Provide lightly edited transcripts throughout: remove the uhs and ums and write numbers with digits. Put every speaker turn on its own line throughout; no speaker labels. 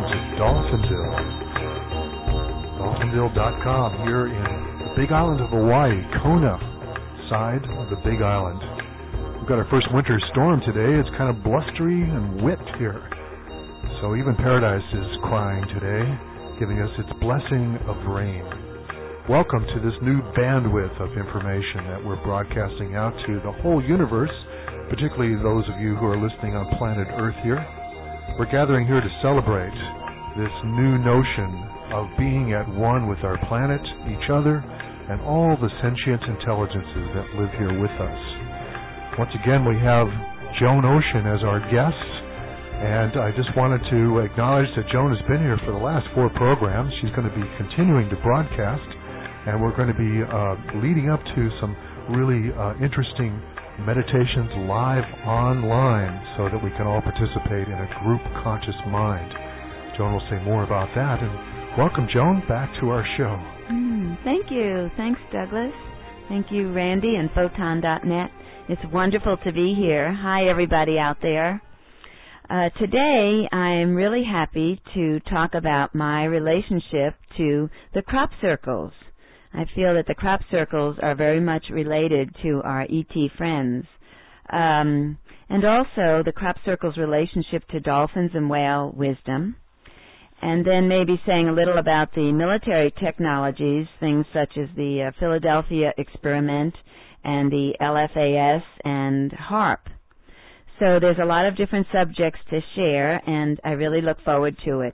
welcome to Dolphinville. Dolphinville.com here in the Big Island of Hawaii, Kona side of the Big Island. We've got our first winter storm today. It's kind of blustery and wet here. So even paradise is crying today, giving us its blessing of rain. Welcome to this new bandwidth of information that we're broadcasting out to the whole universe, particularly those of you who are listening on planet Earth here. We're gathering here to celebrate this new notion of being at one with our planet, each other, and all the sentient intelligences that live here with us. Once again, we have Joan Ocean as our guest, and I just wanted to acknowledge that Joan has been here for the last 4 programs. She's going to be continuing to broadcast, and we're going to be leading up to some really interesting meditations live online so that we can all participate in a group conscious mind. Joan will say more about that. And welcome, Joan, back to our show.
Thank you. Thanks, Douglas. Thank you, Randy and Photon.net. It's wonderful to be here. Hi, everybody out there. Today, I'm really happy to talk about my relationship to the crop circles. I feel that the crop circles are very much related to our ET friends. And also the crop circles' relationship to dolphins and whale wisdom. And then maybe saying a little about the military technologies, things such as the Philadelphia experiment and the LFAS and HARP. So there's a lot of different subjects to share, and I really look forward to it.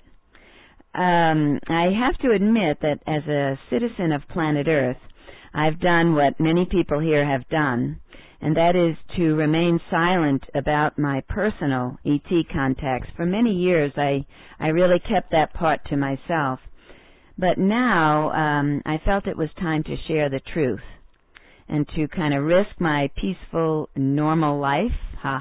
I have to admit that as a citizen of planet Earth, I've done what many people here have done, and that is to remain silent about my personal ET contacts. For many years, I really kept that part to myself. But now, I felt it was time to share the truth and to kind of risk my peaceful, normal life,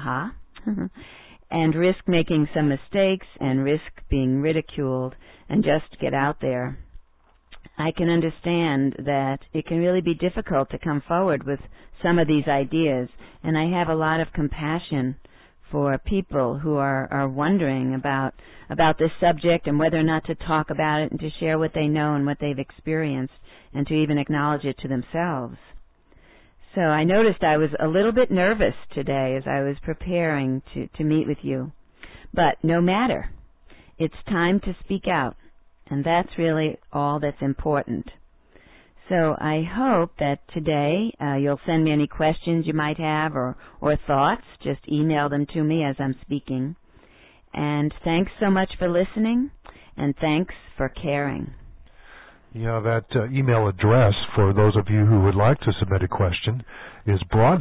and risk making some mistakes and risk being ridiculed and just get out there. I can understand that it can really be difficult to come forward with some of these ideas, and I have a lot of compassion for people who are wondering about this subject and whether or not to talk about it and to share what they know and what they've experienced and to even acknowledge it to themselves. So I noticed I was a little bit nervous today as I was preparing to meet with you. But no matter. It's time to speak out, and that's really all that's important. So I hope that today you'll send me any questions you might have or thoughts. Just email them to me as I'm speaking. And thanks so much for listening, and thanks for caring.
Yeah, that email address for those of you who would like to submit a question is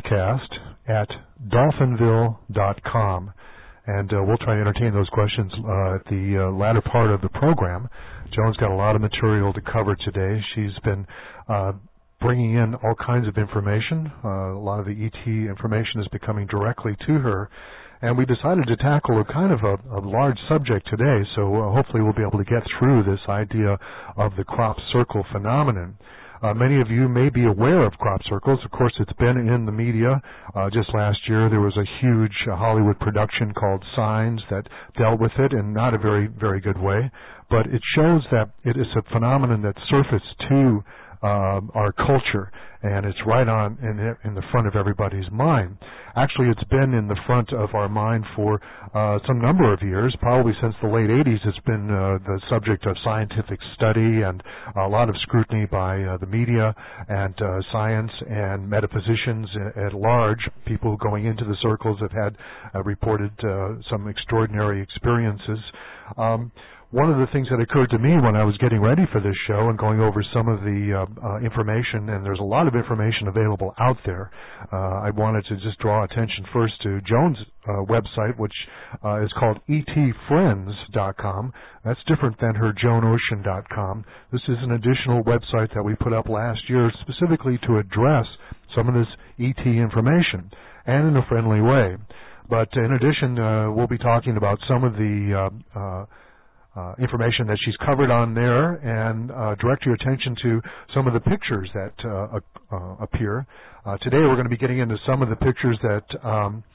broadcast@dolphinville.com. And we'll try to entertain those questions at the latter part of the program. Joan's got a lot of material to cover today. She's been bringing in all kinds of information. A lot of the ET information is becoming directly to her. And we decided to tackle a kind of a large subject today, so hopefully we'll be able to get through this idea of the crop circle phenomenon. Many of you may be aware of crop circles. Of course, it's been in the media. Just last year, there was a huge Hollywood production called Signs that dealt with it in not a very, very good way. But it shows that it is a phenomenon that surfaced to our culture, and it's right on in the front of everybody's mind. Actually, it's been in the front of our mind for some number of years. Probably since the late 80s, it's been the subject of scientific study and a lot of scrutiny by the media and science and metaphysicians at large. People going into the circles have had reported some extraordinary experiences. One of the things that occurred to me when I was getting ready for this show and going over some of the information, and there's a lot of information available out there, I wanted to just draw attention first to Joan's website, which is called etfriends.com. That's different than her joanocean.com. This is an additional website that we put up last year specifically to address some of this ET information, and in a friendly way. But in addition, we'll be talking about some of the information that she's covered on there, and direct your attention to some of the pictures that appear. Today we're going to be getting into some of the pictures that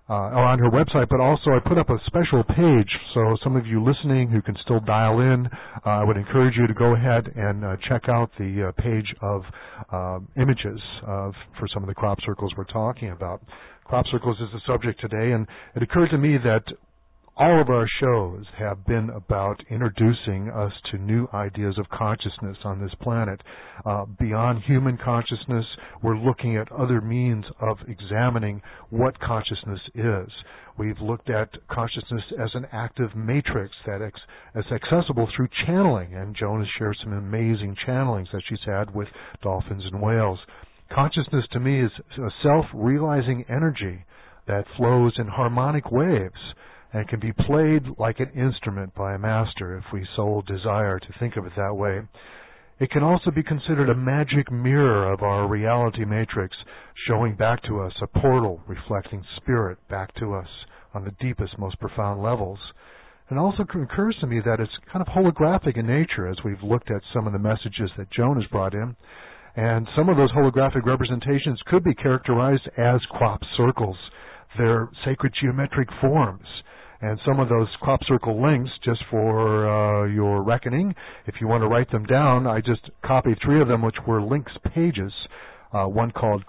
on her website, but also I put up a special page, so some of you listening who can still dial in, I would encourage you to go ahead and check out the page of images for some of the crop circles we're talking about. Crop circles is the subject today, and it occurred to me that all of our shows have been about introducing us to new ideas of consciousness on this planet. Beyond human consciousness, we're looking at other means of examining what consciousness is. We've looked at consciousness as an active matrix that's accessible through channeling, and Joan has shared some amazing channelings that she's had with dolphins and whales. Consciousness to me is a self-realizing energy that flows in harmonic waves and can be played like an instrument by a master if we so desire to think of it that way. It can also be considered a magic mirror of our reality matrix, showing back to us a portal reflecting spirit back to us on the deepest, most profound levels. It also occurs to me that it's kind of holographic in nature as we've looked at some of the messages that Joan has brought in. And some of those holographic representations could be characterized as crop circles. They're sacred geometric forms. And some of those crop circle links, just for your reckoning, if you want to write them down, I just copied 3 of them, which were links pages. One called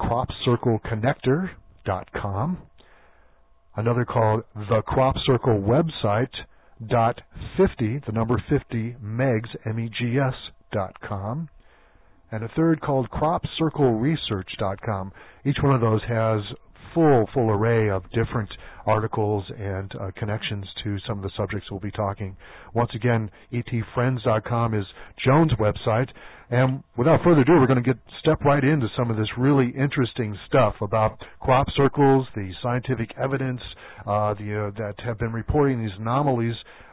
cropcircleconnector.com, another called the Crop Circle Website .50, the number 50 megs, MEGS.com, and a third called cropcircleresearch.com. Each one of those has full array of different articles and connections to some of the subjects we'll be talking. Once again, etfriends.com is Joan's website. And without further ado, we're going to step right into some of this really interesting stuff about crop circles, the scientific evidence that have been reporting these anomalies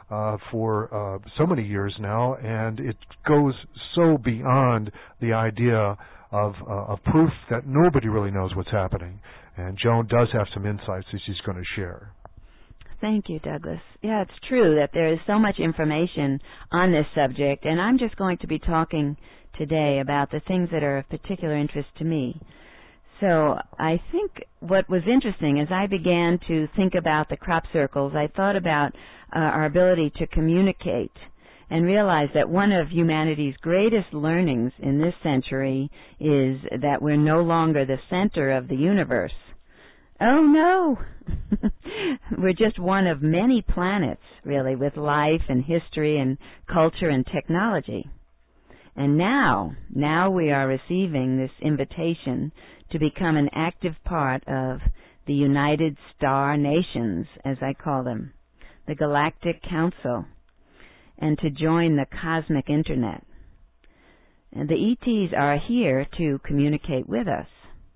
for so many years now, and it goes so beyond the idea of proof that nobody really knows what's happening. And Joan does have some insights that she's going to share.
Thank you, Douglas. Yeah, it's true that there is so much information on this subject, and I'm just going to be talking today about the things that are of particular interest to me. So I think what was interesting as I began to think about the crop circles, I thought about our ability to communicate and realized that one of humanity's greatest learnings in this century is that we're no longer the center of the universe. Oh, no! We're just one of many planets, really, with life and history and culture and technology. And now we are receiving this invitation to become an active part of the United Star Nations, as I call them, the Galactic Council, and to join the cosmic internet. And the ETs are here to communicate with us.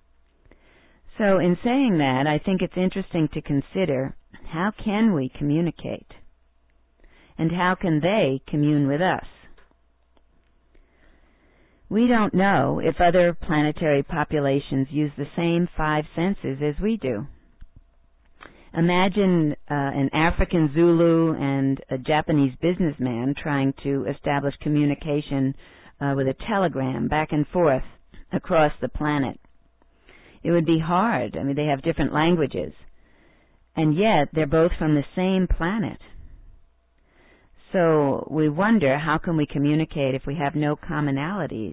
So in saying that, I think it's interesting to consider, how can we communicate? And how can they commune with us? We don't know if other planetary populations use the same 5 senses as we do. Imagine an African Zulu and a Japanese businessman trying to establish communication with a telegram back and forth across the planet. It would be hard. I mean, they have different languages, and yet they're both from the same planet. So we wonder, how can we communicate if we have no commonalities?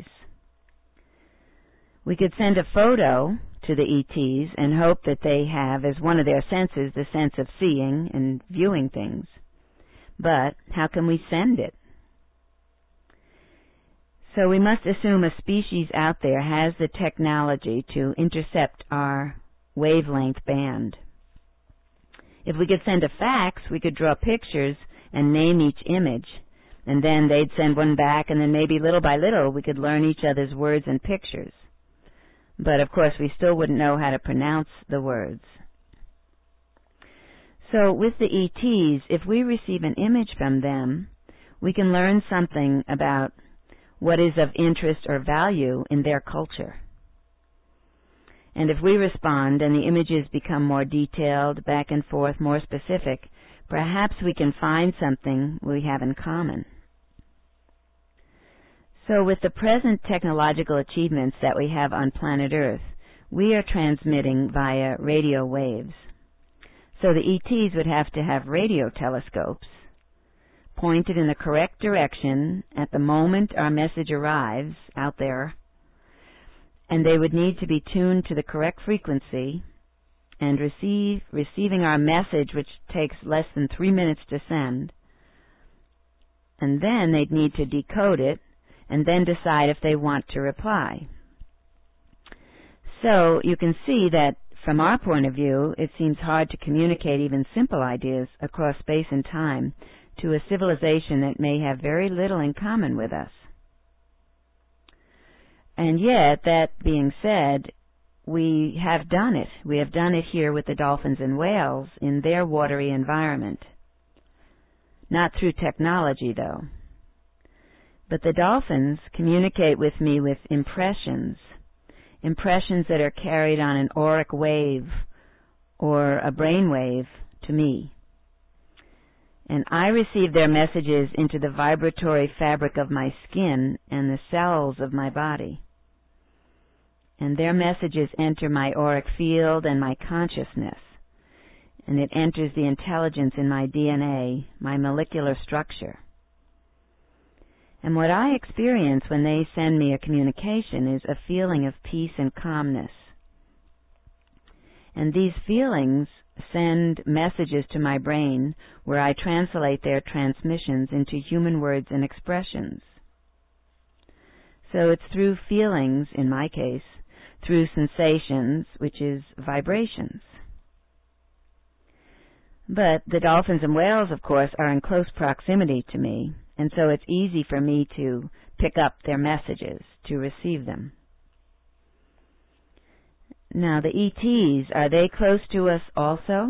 We could send a photo to the ETs and hope that they have, as one of their senses, the sense of seeing and viewing things. But how can we send it? So we must assume a species out there has the technology to intercept our wavelength band. If we could send a fax, we could draw pictures and name each image, and then they'd send one back, and then maybe little by little we could learn each other's words and pictures. But of course we still wouldn't know how to pronounce the words. So with the ETs, if we receive an image from them, we can learn something about what is of interest or value in their culture. And if we respond and the images become more detailed, back and forth, more specific, perhaps we can find something we have in common. So with the present technological achievements that we have on planet Earth, we are transmitting via radio waves. So the ETs would have to have radio telescopes pointed in the correct direction at the moment our message arrives out there, and they would need to be tuned to the correct frequency and receiving our message, which takes less than 3 minutes to send, and then they'd need to decode it and then decide if they want to reply. So you can see that from our point of view, it seems hard to communicate even simple ideas across space and time to a civilization that may have very little in common with us. And yet, that being said, we have done it. We have done it here with the dolphins and whales in their watery environment. Not through technology, though. But the dolphins communicate with me with impressions that are carried on an auric wave or a brain wave to me. And I receive their messages into the vibratory fabric of my skin and the cells of my body. And their messages enter my auric field and my consciousness. And it enters the intelligence in my DNA, my molecular structure. And what I experience when they send me a communication is a feeling of peace and calmness. And these feelings send messages to my brain where I translate their transmissions into human words and expressions. So it's through feelings, in my case, through sensations, which is vibrations. But the dolphins and whales, of course, are in close proximity to me, and so it's easy for me to pick up their messages, to receive them. Now, the ETs, are they close to us also?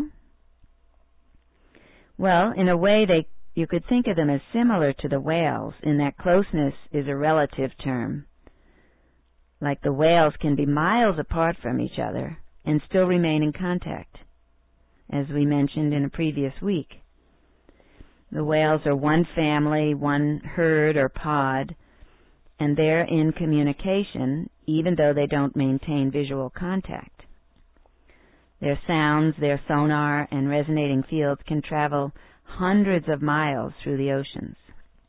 Well, in a way, you could think of them as similar to the whales, in that closeness is a relative term. Like the whales can be miles apart from each other and still remain in contact, as we mentioned in a previous week. The whales are one family, one herd or pod, and they're in communication even though they don't maintain visual contact. Their sounds, their sonar, and resonating fields can travel hundreds of miles through the oceans.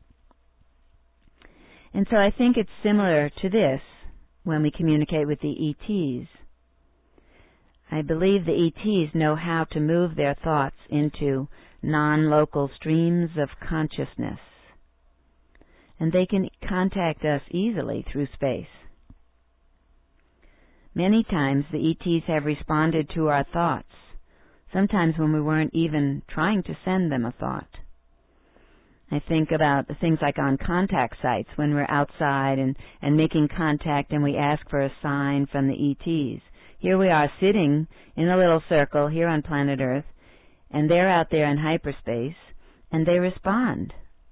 And so I think it's similar to this when we communicate with the ETs. I believe the ETs know how to move their thoughts into non-local streams of consciousness, and they can contact us easily through space. Many times the ETs have responded to our thoughts, sometimes when we weren't even trying to send them a thought. I think about things like on contact sites when we're outside and making contact and we ask for a sign from the ETs. Here we are sitting in a little circle here on planet Earth, and they're out there in hyperspace, and they respond.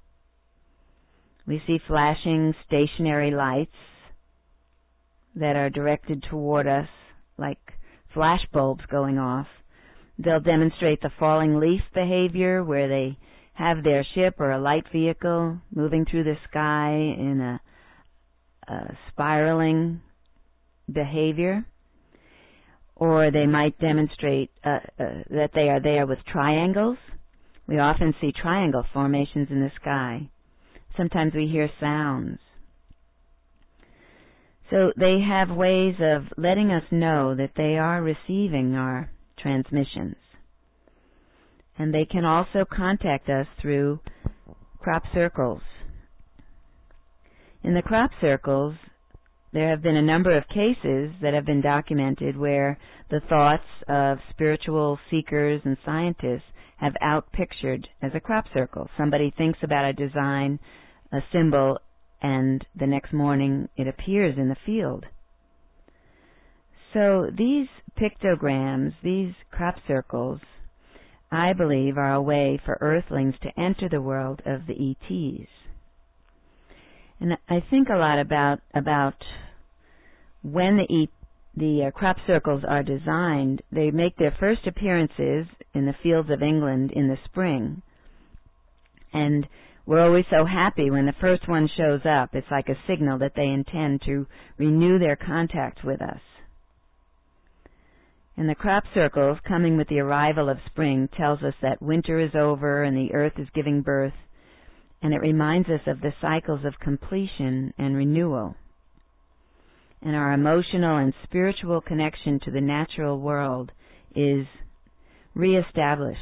We see flashing stationary lights that are directed toward us, like flash bulbs going off. They'll demonstrate the falling leaf behavior, where they have their ship or a light vehicle moving through the sky in a spiraling behavior. Or they might demonstrate that they are there with triangles. We often see triangle formations in the sky. Sometimes we hear sounds. So they have ways of letting us know that they are receiving our transmissions. And they can also contact us through crop circles. In the crop circles, there have been a number of cases that have been documented where the thoughts of spiritual seekers and scientists have outpictured as a crop circle. Somebody thinks about a design, a symbol, and the next morning it appears in the field. So these pictograms, these crop circles, I believe are a way for Earthlings to enter the world of the ETs. And I think a lot about when the crop circles are designed. They make their first appearances in the fields of England in the spring. And we're always so happy when the first one shows up. It's like a signal that they intend to renew their contact with us. And the crop circles, coming with the arrival of spring, tells us that winter is over and the earth is giving birth, and it reminds us of the cycles of completion and renewal. And our emotional and spiritual connection to the natural world is reestablished.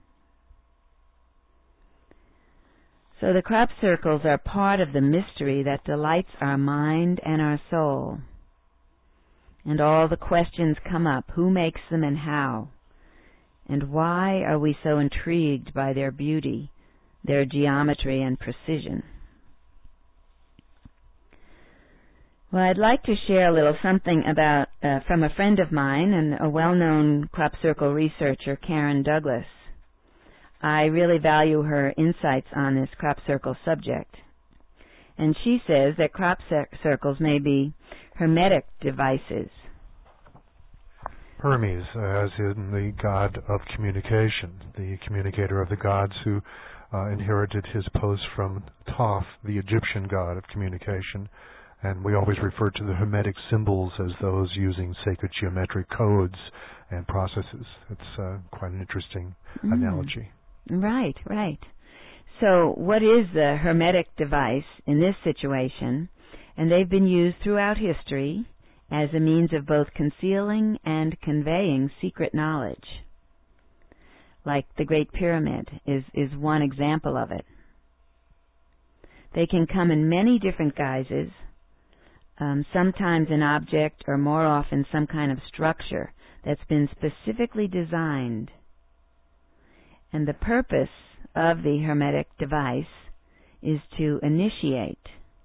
So the crop circles are part of the mystery that delights our mind and our soul. And all the questions come up: who makes them and how? And why are we so intrigued by their beauty, their geometry and precision? Well, I'd like to share a little something about from a friend of mine and a well-known crop circle researcher, Karen Douglas. I really value her insights on this crop circle subject. And she says that crop circles may be hermetic devices.
Hermes, as in the god of communication, the communicator of the gods who inherited his post from Thoth, the Egyptian god of communication. And we always refer to the hermetic symbols as those using sacred geometric codes and processes. It's quite an interesting analogy.
Right, right. So what is the hermetic device in this situation? And they've been used throughout history as a means of both concealing and conveying secret knowledge. Like the Great Pyramid is one example of it. They can come in many different guises, sometimes an object or more often some kind of structure that's been specifically designed. And the purpose of the hermetic device is to initiate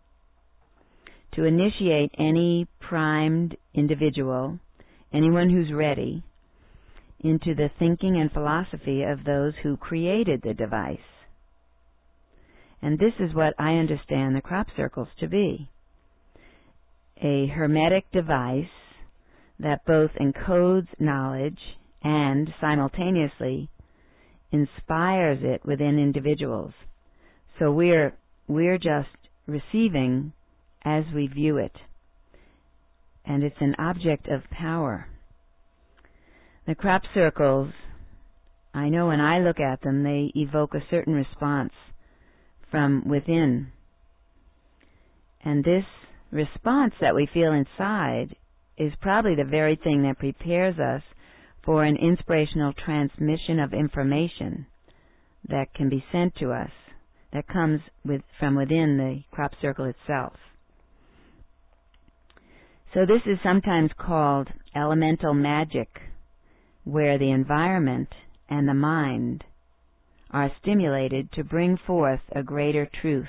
any primed individual, anyone who's ready, into the thinking and philosophy of those who created the device. And this is what I understand the crop circles to be: a hermetic device that both encodes knowledge and simultaneously inspires it within individuals. So we're just receiving as we view it. And it's an object of power. The crop circles, I know when I look at them, they evoke a certain response from within. And this response that we feel inside is probably the very thing that prepares us for an inspirational transmission of information that can be sent to us, that comes from within the crop circle itself. So this is sometimes called elemental magic, where the environment and the mind are stimulated to bring forth a greater truth.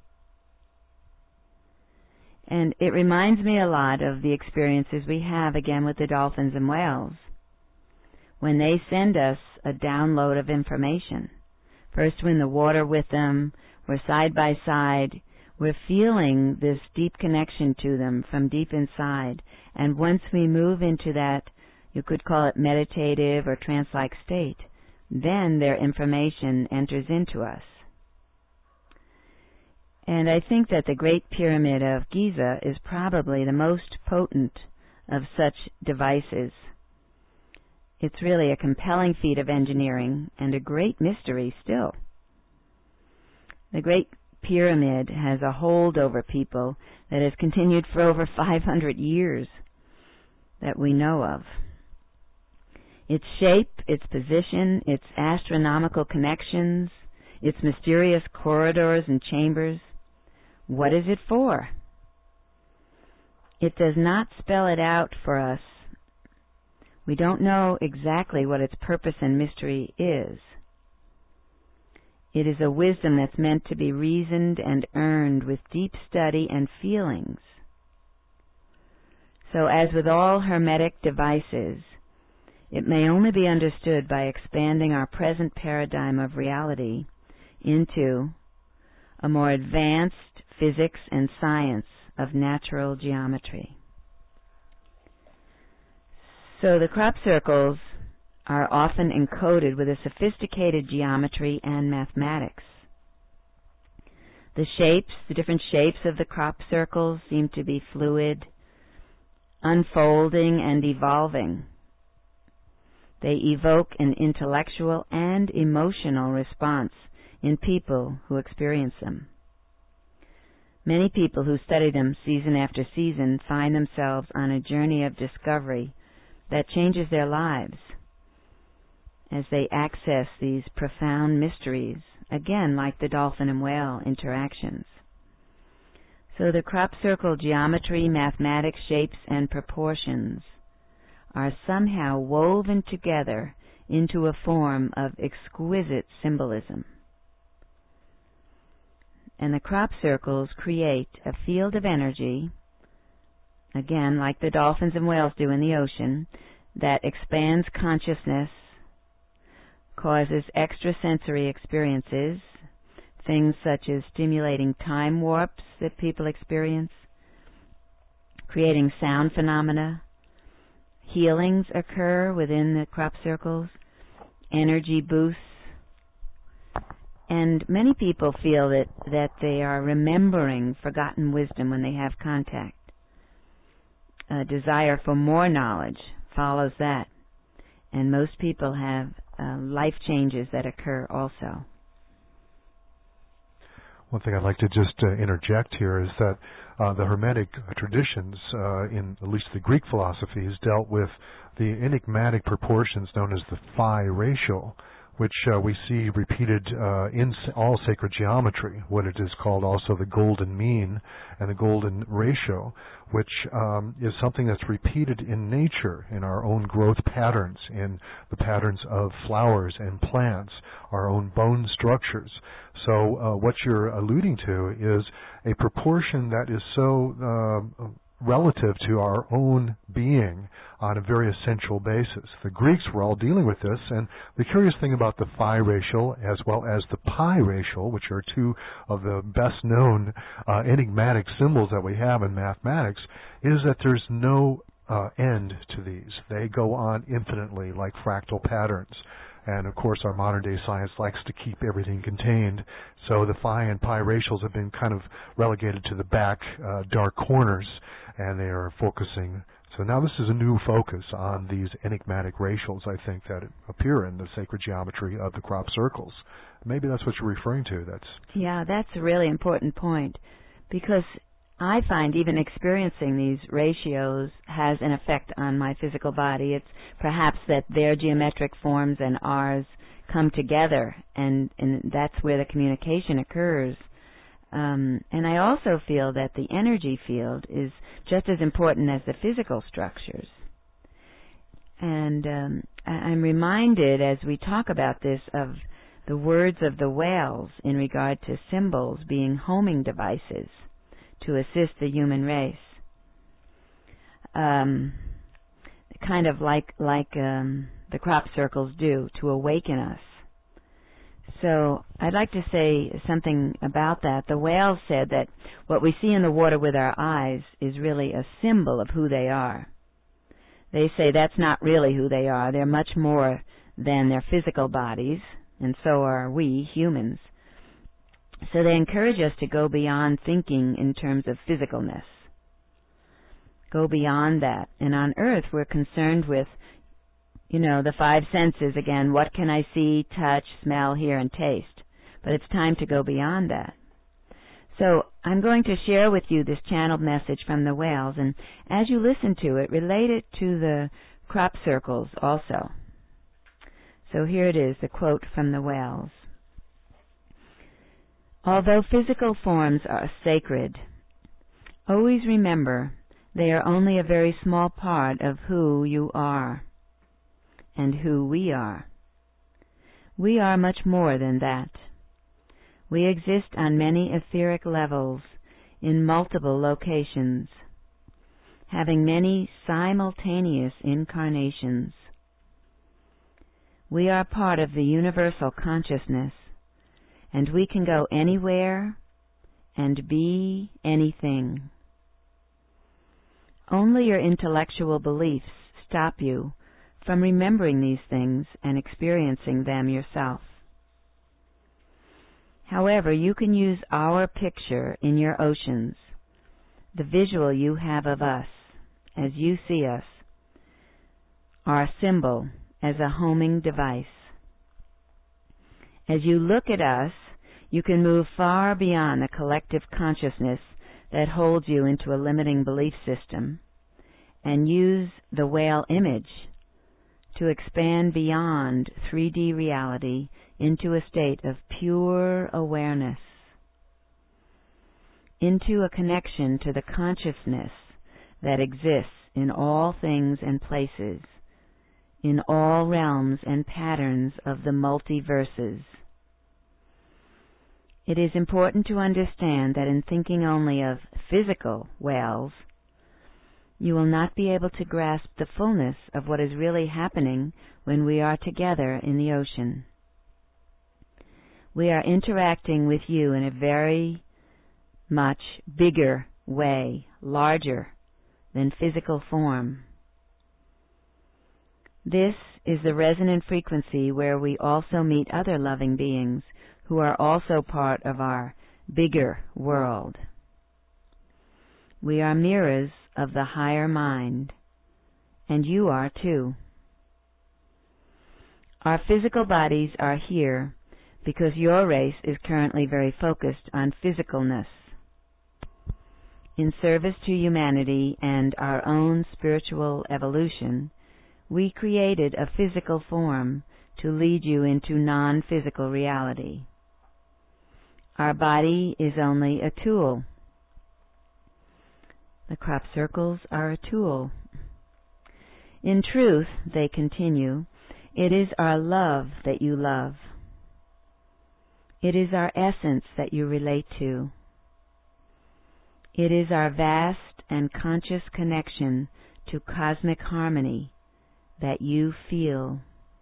And it reminds me a lot of the experiences we have again with the dolphins and whales, when they send us a download of information. First we're in the water with them, we're side by side, we're feeling this deep connection to them from deep inside. And once we move into that, you could call it meditative or trance-like state, then their information enters into us. And I think that the Great Pyramid of Giza is probably the most potent of such devices. It's really a compelling feat of engineering and a great mystery still. The Great Pyramid has a hold over people that has continued for over 500 years that we know of. Its shape, its position, its astronomical connections, its mysterious corridors and chambers. What is it for? It does not spell it out for us. We don't know exactly what its purpose and mystery is. It is a wisdom that's meant to be reasoned and earned with deep study and feelings. So as with all hermetic devices, it may only be understood by expanding our present paradigm of reality into a more advanced physics and science of natural geometry. So the crop circles are often encoded with a sophisticated geometry and mathematics. The different shapes of the crop circles seem to be fluid, unfolding and evolving. They evoke an intellectual and emotional response in people who experience them. Many people who study them season after season find themselves on a journey of discovery that changes their lives as they access these profound mysteries, again like the dolphin and whale interactions. So the crop circle geometry, mathematics, shapes, and proportions are somehow woven together into a form of exquisite symbolism. And the crop circles create a field of energy, again like the dolphins and whales do in the ocean, that expands consciousness, causes extrasensory experiences, things such as stimulating time warps that people experience, creating sound phenomena. Healings occur within the crop circles, energy boosts, and many people feel that they are remembering forgotten wisdom when they have contact. A desire for more knowledge follows that, and most people have life changes that occur also.
One thing I'd like to just interject here is that the Hermetic traditions, in at least the Greek philosophies, dealt with the enigmatic proportions known as the phi ratio, which we see repeated in all sacred geometry, what it is called also the golden mean and the golden ratio, which is something that's repeated in nature, in our own growth patterns, in the patterns of flowers and plants, our own bone structures. So what you're alluding to is a proportion that is so relative to our own being on a very essential basis. The Greeks were all dealing with this, and the curious thing about the phi ratio as well as the pi ratio, which are two of the best known enigmatic symbols that we have in mathematics, is that there's no end to these. They go on infinitely like fractal patterns. And of course our modern day science likes to keep everything contained, so the phi and pi ratios have been kind of relegated to the back dark corners, and they are focusing. So now this is a new focus on these enigmatic ratios, I think, that appear in the sacred geometry of the crop circles. Maybe that's what you're referring to.
That's a really important point, because I find even experiencing these ratios has an effect on my physical body. It's perhaps that their geometric forms and ours come together, and that's where the communication occurs. And I also feel that the energy field is just as important as the physical structures. And I'm reminded as we talk about this of the words of the whales in regard to symbols being homing devices to assist the human race, kind of like the crop circles do, to awaken us. So I'd like to say something about that. The whales said that what we see in the water with our eyes is really a symbol of who they are. They say that's not really who they are. They're much more than their physical bodies, and so are we, humans. So they encourage us to go beyond thinking in terms of physicalness. Go beyond that. And on Earth, we're concerned with, the five senses again. What can I see, touch, smell, hear, and taste? But it's time to go beyond that. So I'm going to share with you this channeled message from the whales, and as you listen to it, relate it to the crop circles also. So here it is, the quote from the whales. Although physical forms are sacred, always remember they are only a very small part of who you are and who we are. We are much more than that. We exist on many etheric levels in multiple locations, having many simultaneous incarnations. We are part of the universal consciousness, and we can go anywhere and be anything. Only your intellectual beliefs stop you from remembering these things and experiencing them yourself. However, you can use our picture in your oceans, the visual you have of us as you see us, our symbol as a homing device. As you look at us, you can move far beyond the collective consciousness that holds you into a limiting belief system and use the whale image to expand beyond 3D reality into a state of pure awareness, into a connection to the consciousness that exists in all things and places, in all realms and patterns of the multiverses. It is important to understand that in thinking only of physical whales, you will not be able to grasp the fullness of what is really happening when we are together in the ocean. We are interacting with you in a very much bigger way, larger than physical form. This is the resonant frequency where we also meet other loving beings who are also part of our bigger world. We are mirrors of the higher mind, and you are too. Our physical bodies are here because your race is currently very focused on physicalness. In service to humanity and our own spiritual evolution, we created a physical form to lead you into non-physical reality. Our body is only a tool. The crop circles are a tool. In truth, they continue, it is our love that you love. It is our essence that you relate to. It is our vast and conscious connection to cosmic harmony that you feel.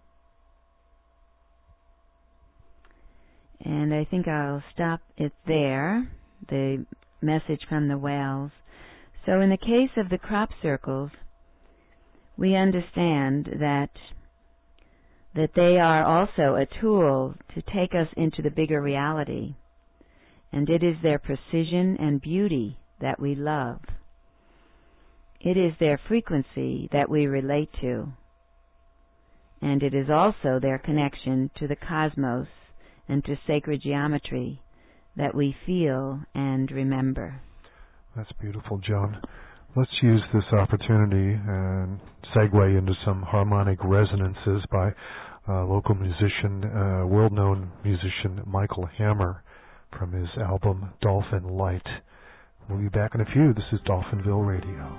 And I think I'll stop it there, the message from the whales. So in the case of the crop circles, we understand that they are also a tool to take us into the bigger reality, and it is their precision and beauty that we love. It is their frequency that we relate to, and it is also their connection to the cosmos and to sacred geometry that we feel and remember.
That's beautiful, Joan. Let's use this opportunity and segue into some harmonic resonances by local musician, world-known musician Michael Hammer from his album Dolphin Light. We'll be back in a few. This is Dolphinville Radio.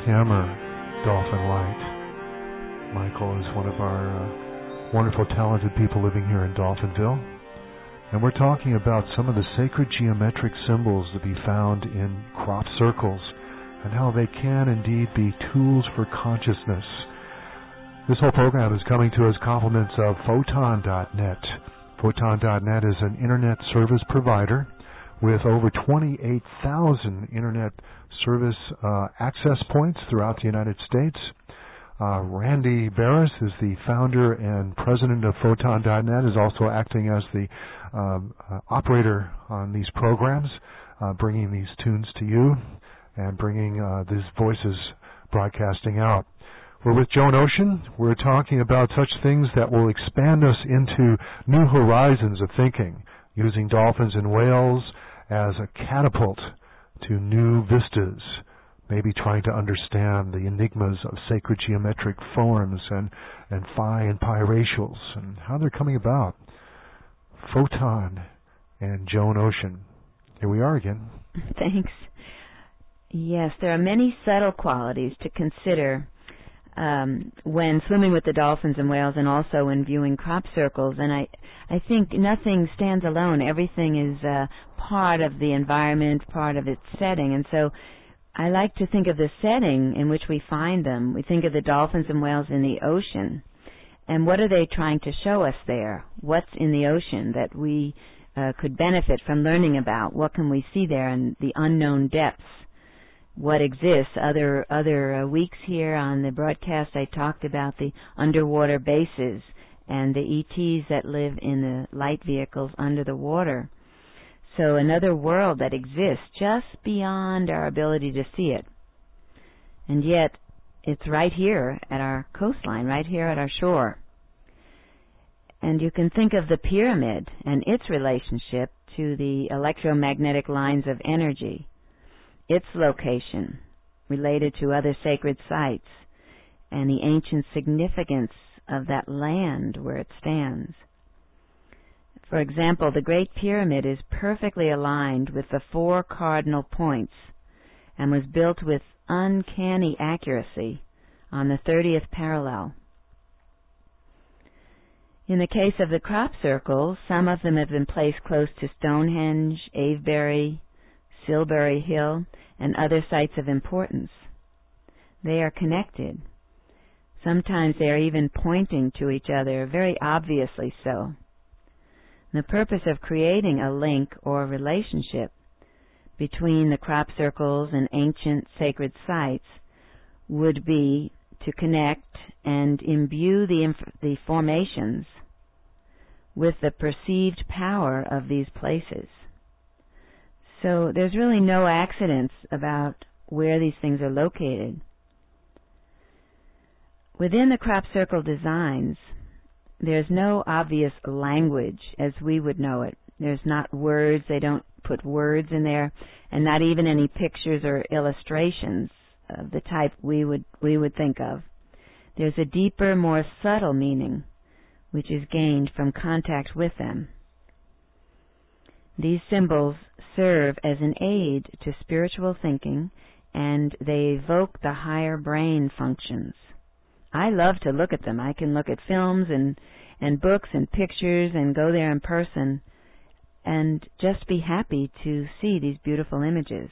Hammer, Dolphin Light. Michael is one of our wonderful, talented people living here in Dolphinville. And we're talking about some of the sacred geometric symbols to be found in crop circles and how they can indeed be tools for consciousness. This whole program is coming to us compliments of Photon.net. Photon.net is an internet service provider with over 28,000 internet service access points throughout the United States. Randy Barris is the founder and president of Photon.net, is also acting as the operator on these programs, bringing these tunes to you and bringing these voices broadcasting out. We're with Joan Ocean. We're talking about such things that will expand us into new horizons of thinking, using dolphins and whales as a catapult to new vistas, maybe trying to understand the enigmas of sacred geometric forms and phi and pi ratials and how they're coming about. Photon and Joan Ocean. Here we are again.
Thanks. Yes, there are many subtle qualities to consider when swimming with the dolphins and whales, and also when viewing crop circles. And I think nothing stands alone. Everything is part of the environment, part of its setting. And so I like to think of the setting in which we find them. We think of the dolphins and whales in the ocean. And what are they trying to show us there? What's in the ocean that we could benefit from learning about? What can we see there in the unknown depths? What exists? Other weeks here on the broadcast, I talked about the underwater bases and the ETs that live in the light vehicles under the water. So another world that exists just beyond our ability to see it. And yet, it's right here at our coastline, right here at our shore. And you can think of the pyramid and its relationship to the electromagnetic lines of energy, its location related to other sacred sites, and the ancient significance of that land where it stands. For example, the Great Pyramid is perfectly aligned with the 4 cardinal points and was built with uncanny accuracy on the 30th parallel. In the case of the crop circles, some of them have been placed close to Stonehenge, Avebury, Silbury Hill, and other sites of importance. They are connected. Sometimes they are even pointing to each other, very obviously so. The purpose of creating a link or relationship between the crop circles and ancient sacred sites would be to connect and imbue the formations with the perceived power of these places. So there's really no accidents about where these things are located. Within the crop circle designs, there's no obvious language as we would know it. There's not words. They don't put words in there, and not even any pictures or illustrations of the type we would think of. There's a deeper, more subtle meaning which is gained from contact with them. These symbols serve as an aid to spiritual thinking, and they evoke the higher brain functions. I love to look at them. I can look at films and books and pictures and go there in person and just be happy to see these beautiful images.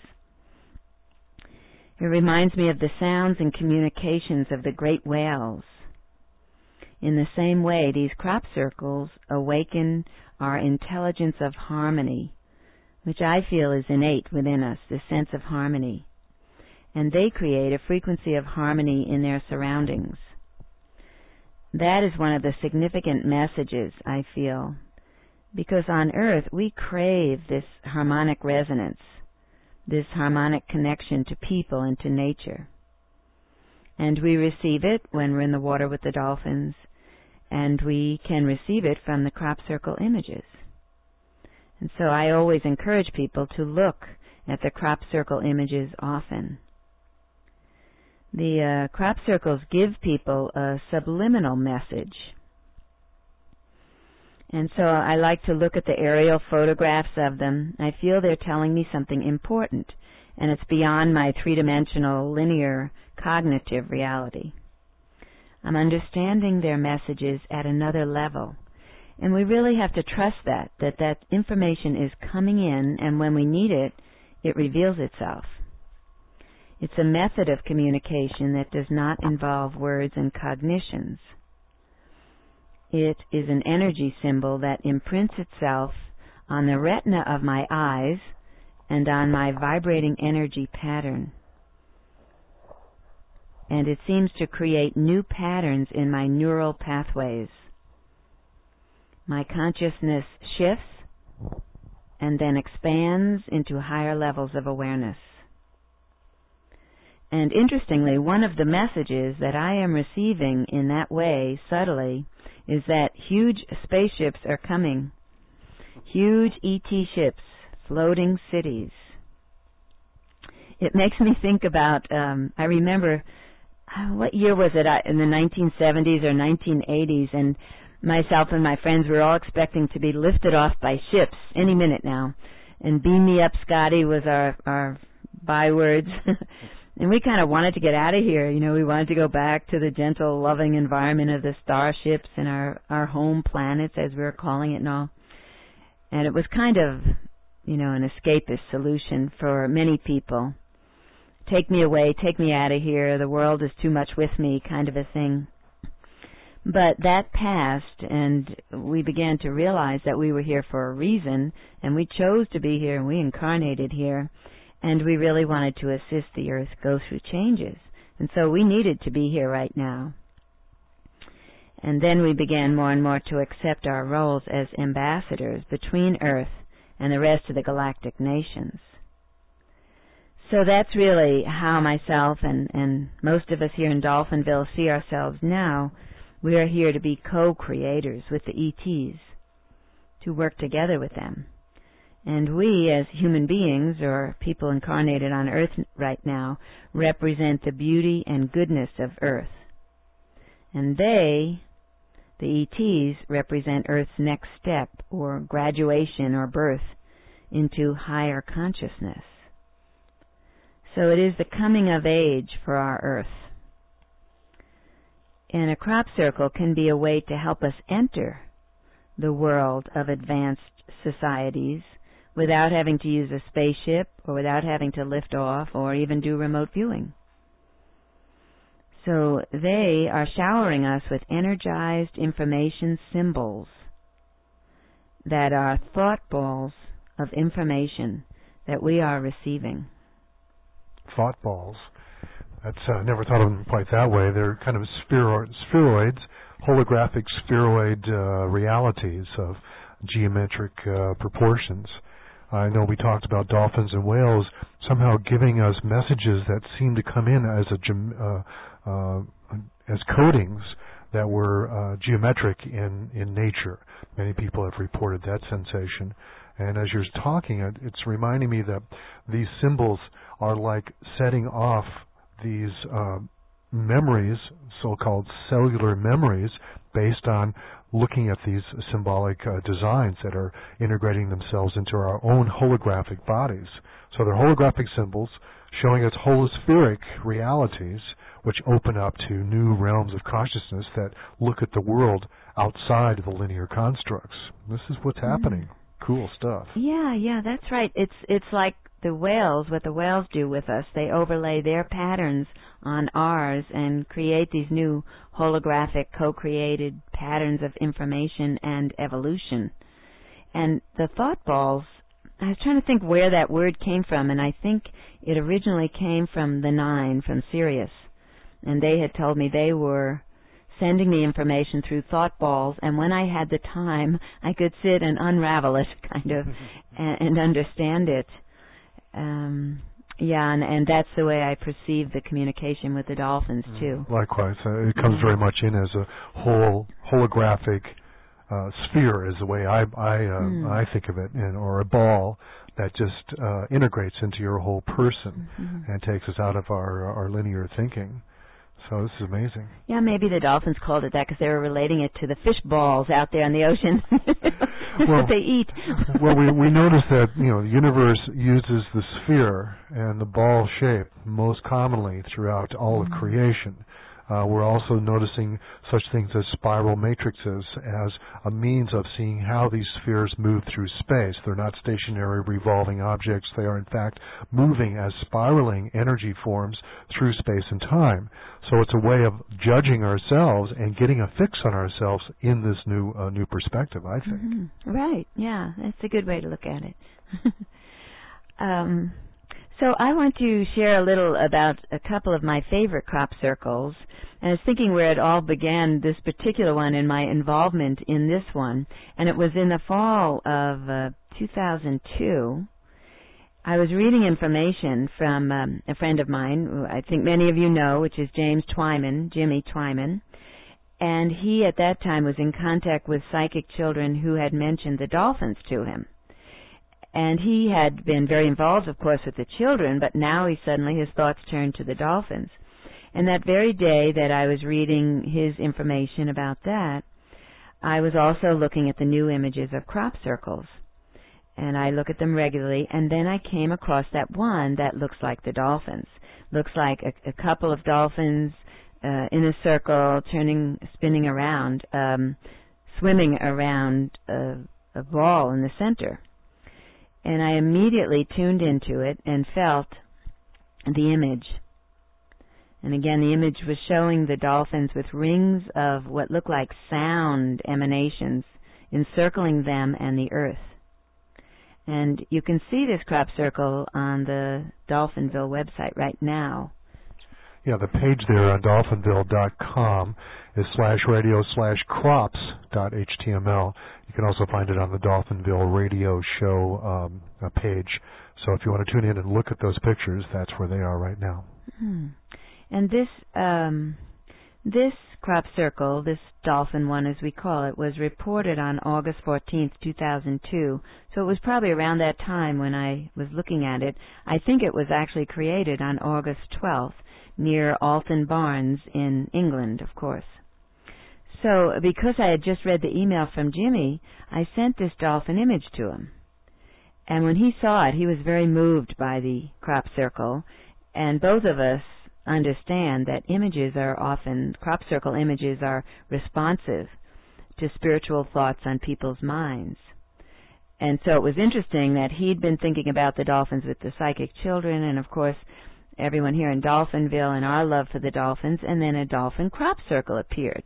It reminds me of the sounds and communications of the great whales. In the same way, these crop circles awaken our intelligence of harmony, which I feel is innate within us, the sense of harmony. And they create a frequency of harmony in their surroundings. That is one of the significant messages, I feel, because on Earth we crave this harmonic resonance, this harmonic connection to people and to nature. And we receive it when we're in the water with the dolphins, and we can receive it from the crop circle images. And so I always encourage people to look at the crop circle images often. The crop circles give people a subliminal message. And so I like to look at the aerial photographs of them. I feel they're telling me something important, and it's beyond my three-dimensional linear cognitive reality. I'm understanding their messages at another level. And we really have to trust that information is coming in, and when we need it, it reveals itself. It's a method of communication that does not involve words and cognitions. It is an energy symbol that imprints itself on the retina of my eyes and on my vibrating energy pattern. And it seems to create new patterns in my neural pathways. My consciousness shifts and then expands into higher levels of awareness. And interestingly, one of the messages that I am receiving in that way, subtly, is that huge spaceships are coming. Huge ET ships, floating cities. It makes me think about, I remember, what year was it, in the 1970s or 1980s, and myself and my friends were all expecting to be lifted off by ships any minute now. And beam me up, Scotty, was our bywords. And we kind of wanted to get out of here. You know, we wanted to go back to the gentle, loving environment of the starships and our home planets, as we were calling it and all. And it was kind of, you know, an escapist solution for many people. Take me away, take me out of here, the world is too much with me, kind of a thing. But that passed, and we began to realize that we were here for a reason, and we chose to be here, and we incarnated here. And we really wanted to assist the Earth go through changes. And so we needed to be here right now. And then we began more and more to accept our roles as ambassadors between Earth and the rest of the galactic nations. So that's really how myself and most of us here in Dolphinville see ourselves now. We are here to be co-creators with the ETs, to work together with them. And we, as human beings, or people incarnated on Earth right now, represent the beauty and goodness of Earth. And they, the ETs, represent Earth's next step, or graduation, or birth, into higher consciousness. So it is the coming of age for our Earth. And a crop circle can be a way to help us enter the world of advanced societies without having to use a spaceship or without having to lift off or even do remote viewing. So they are showering us with energized information symbols that are thought balls of information that we are receiving.
Thought balls. That's never thought of them quite that way. They're kind of spheroids, holographic spheroid realities of geometric proportions. I know we talked about dolphins and whales somehow giving us messages that seem to come in as codings that were geometric in nature. Many people have reported that sensation. And as you're talking, it's reminding me that these symbols are like setting off these memories, so-called cellular memories, based on looking at these symbolic designs that are integrating themselves into our own holographic bodies. So they're holographic symbols showing us holospheric realities which open up to new realms of consciousness that look at the world outside of the linear constructs. This is what's happening. Cool stuff.
Yeah, that's right. It's like the whales, what the whales do with us. They overlay their patterns on ours and create these new holographic, co-created patterns of information and evolution. And the thought balls, I was trying to think where that word came from, and I think it originally came from the Nine, from Sirius. And they had told me they were sending me information through thought balls, and when I had the time, I could sit and unravel it, kind of, and understand it. And that's the way I perceive the communication with the dolphins, too.
Likewise. It comes very much in as a whole holographic sphere is the way I think of it, or a ball that just integrates into your whole person and takes us out of our linear thinking. So this is amazing.
Yeah, maybe the dolphins called it that because they were relating it to the fish balls out there in the ocean that they eat.
Well, we notice that the universe uses the sphere and the ball shape most commonly throughout all of creation. We're also noticing such things as spiral matrices as a means of seeing how these spheres move through space. They're not stationary, revolving objects. They are, in fact, moving as spiraling energy forms through space and time. So it's a way of judging ourselves and getting a fix on ourselves in this new perspective, I think.
Mm-hmm. Right, yeah. That's a good way to look at it. So I want to share a little about a couple of my favorite crop circles. And I was thinking where it all began, this particular one, and my involvement in this one. And it was in the fall of 2002. I was reading information from a friend of mine, who I think many of you know, which is James Twyman, Jimmy Twyman. And he at that time was in contact with psychic children who had mentioned the dolphins to him. And he had been very involved, of course, with the children, but now his thoughts turned to the dolphins. And that very day that I was reading his information about that, I was also looking at the new images of crop circles. And I look at them regularly, and then I came across that one that looks like the dolphins. Looks like a couple of dolphins in a circle, spinning around, swimming around a ball in the center. And I immediately tuned into it and felt the image. And again, the image was showing the dolphins with rings of what looked like sound emanations encircling them and the earth. And you can see this crop circle on the Dolphinville website right now.
Yeah, the page there on dolphinville.com is /radio/crops.html. You can also find it on the Dolphinville radio show page. So if you want to tune in and look at those pictures, that's where they are right now.
And this crop circle, this dolphin one as we call it, was reported on August 14th, 2002. So it was probably around that time when I was looking at it. I think it was actually created on August 12th near Alton Barnes in England, of course. So because I had just read the email from Jimmy, I sent this dolphin image to him. And when he saw it, he was very moved by the crop circle. And both of us understand that crop circle images are responsive to spiritual thoughts on people's minds. And so it was interesting that he'd been thinking about the dolphins with the psychic children, and of course everyone here in Dolphinville and our love for the dolphins, and then a dolphin crop circle appeared.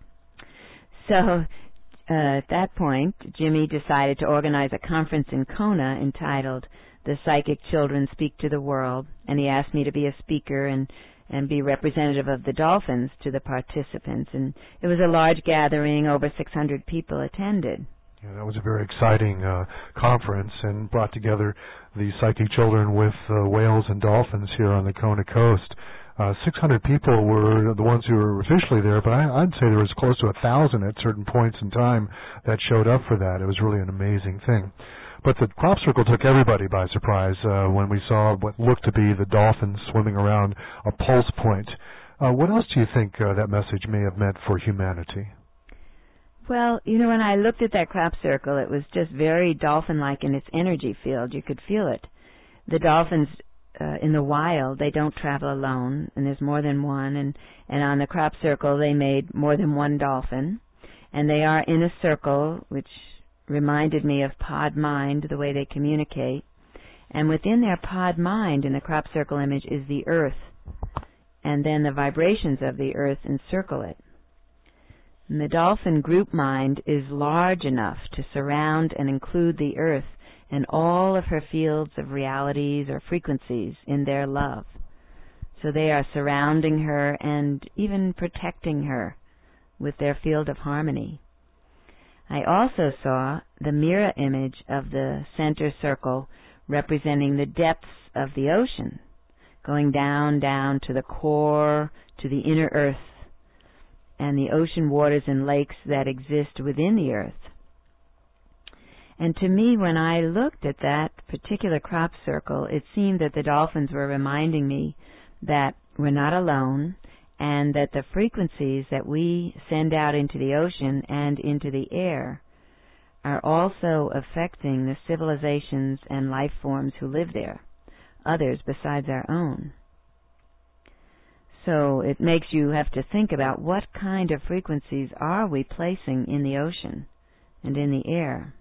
So at that point, Jimmy decided to organize a conference in Kona entitled The Psychic Children Speak to the World, and he asked me to be a speaker and be representative of the dolphins to the participants. And it was a large gathering. Over 600 people attended.
Yeah, that was a very exciting conference and brought together the psychic children with whales and dolphins here on the Kona coast. 600 people were the ones who were officially there, but I'd say there was close to 1,000 at certain points in time that showed up for that. It was really an amazing thing. But the crop circle took everybody by surprise when we saw what looked to be the dolphins swimming around a pulse point. What else do you think that message may have meant for humanity?
Well, when I looked at that crop circle, it was just very dolphin-like in its energy field. You could feel it. The dolphins in the wild, they don't travel alone, and there's more than one. And on the crop circle, they made more than one dolphin. And they are in a circle, which reminded me of pod mind, the way they communicate. And within their pod mind, in the crop circle image, is the earth. And then the vibrations of the earth encircle it. And the dolphin group mind is large enough to surround and include the earth and all of her fields of realities or frequencies in their love. So they are surrounding her and even protecting her with their field of harmony. I also saw the mirror image of the center circle representing the depths of the ocean, going down to the core, to the inner earth, and the ocean waters and lakes that exist within the earth. And to me, when I looked at that particular crop circle, it seemed that the dolphins were reminding me that we're not alone, and that the frequencies that we send out into the ocean and into the air are also affecting the civilizations and life forms who live there, others besides our own. So it makes you have to think about what kind of frequencies are we placing in the ocean and in the air.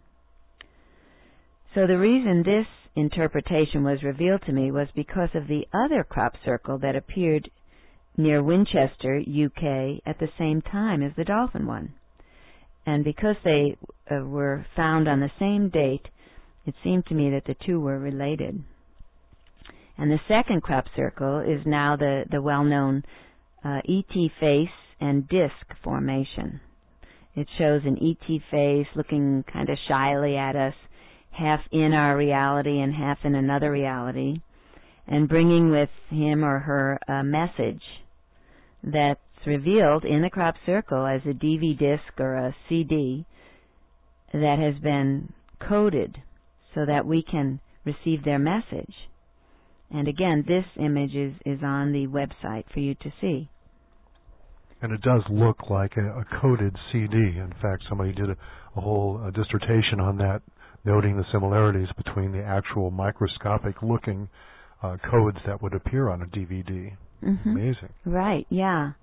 So the reason this interpretation was revealed to me was because of the other crop circle that appeared near Winchester, UK, at the same time as the dolphin one. And because they were found on the same date, it seemed to me that the two were related. And the second crop circle is now the well-known ET face and disc formation. It shows an ET face looking kind of shyly at us, half in our reality and half in another reality, and bringing with him or her a message that's revealed in the crop circle as a DV disc or a CD that has been coded so that we can receive their message. And again, this image is on the website for you to see.
And it does look like a coded CD. In fact, somebody did a whole dissertation on that, noting the similarities between the actual microscopic-looking codes that would appear on a DVD.
Mm-hmm.
Amazing.
Right, yeah.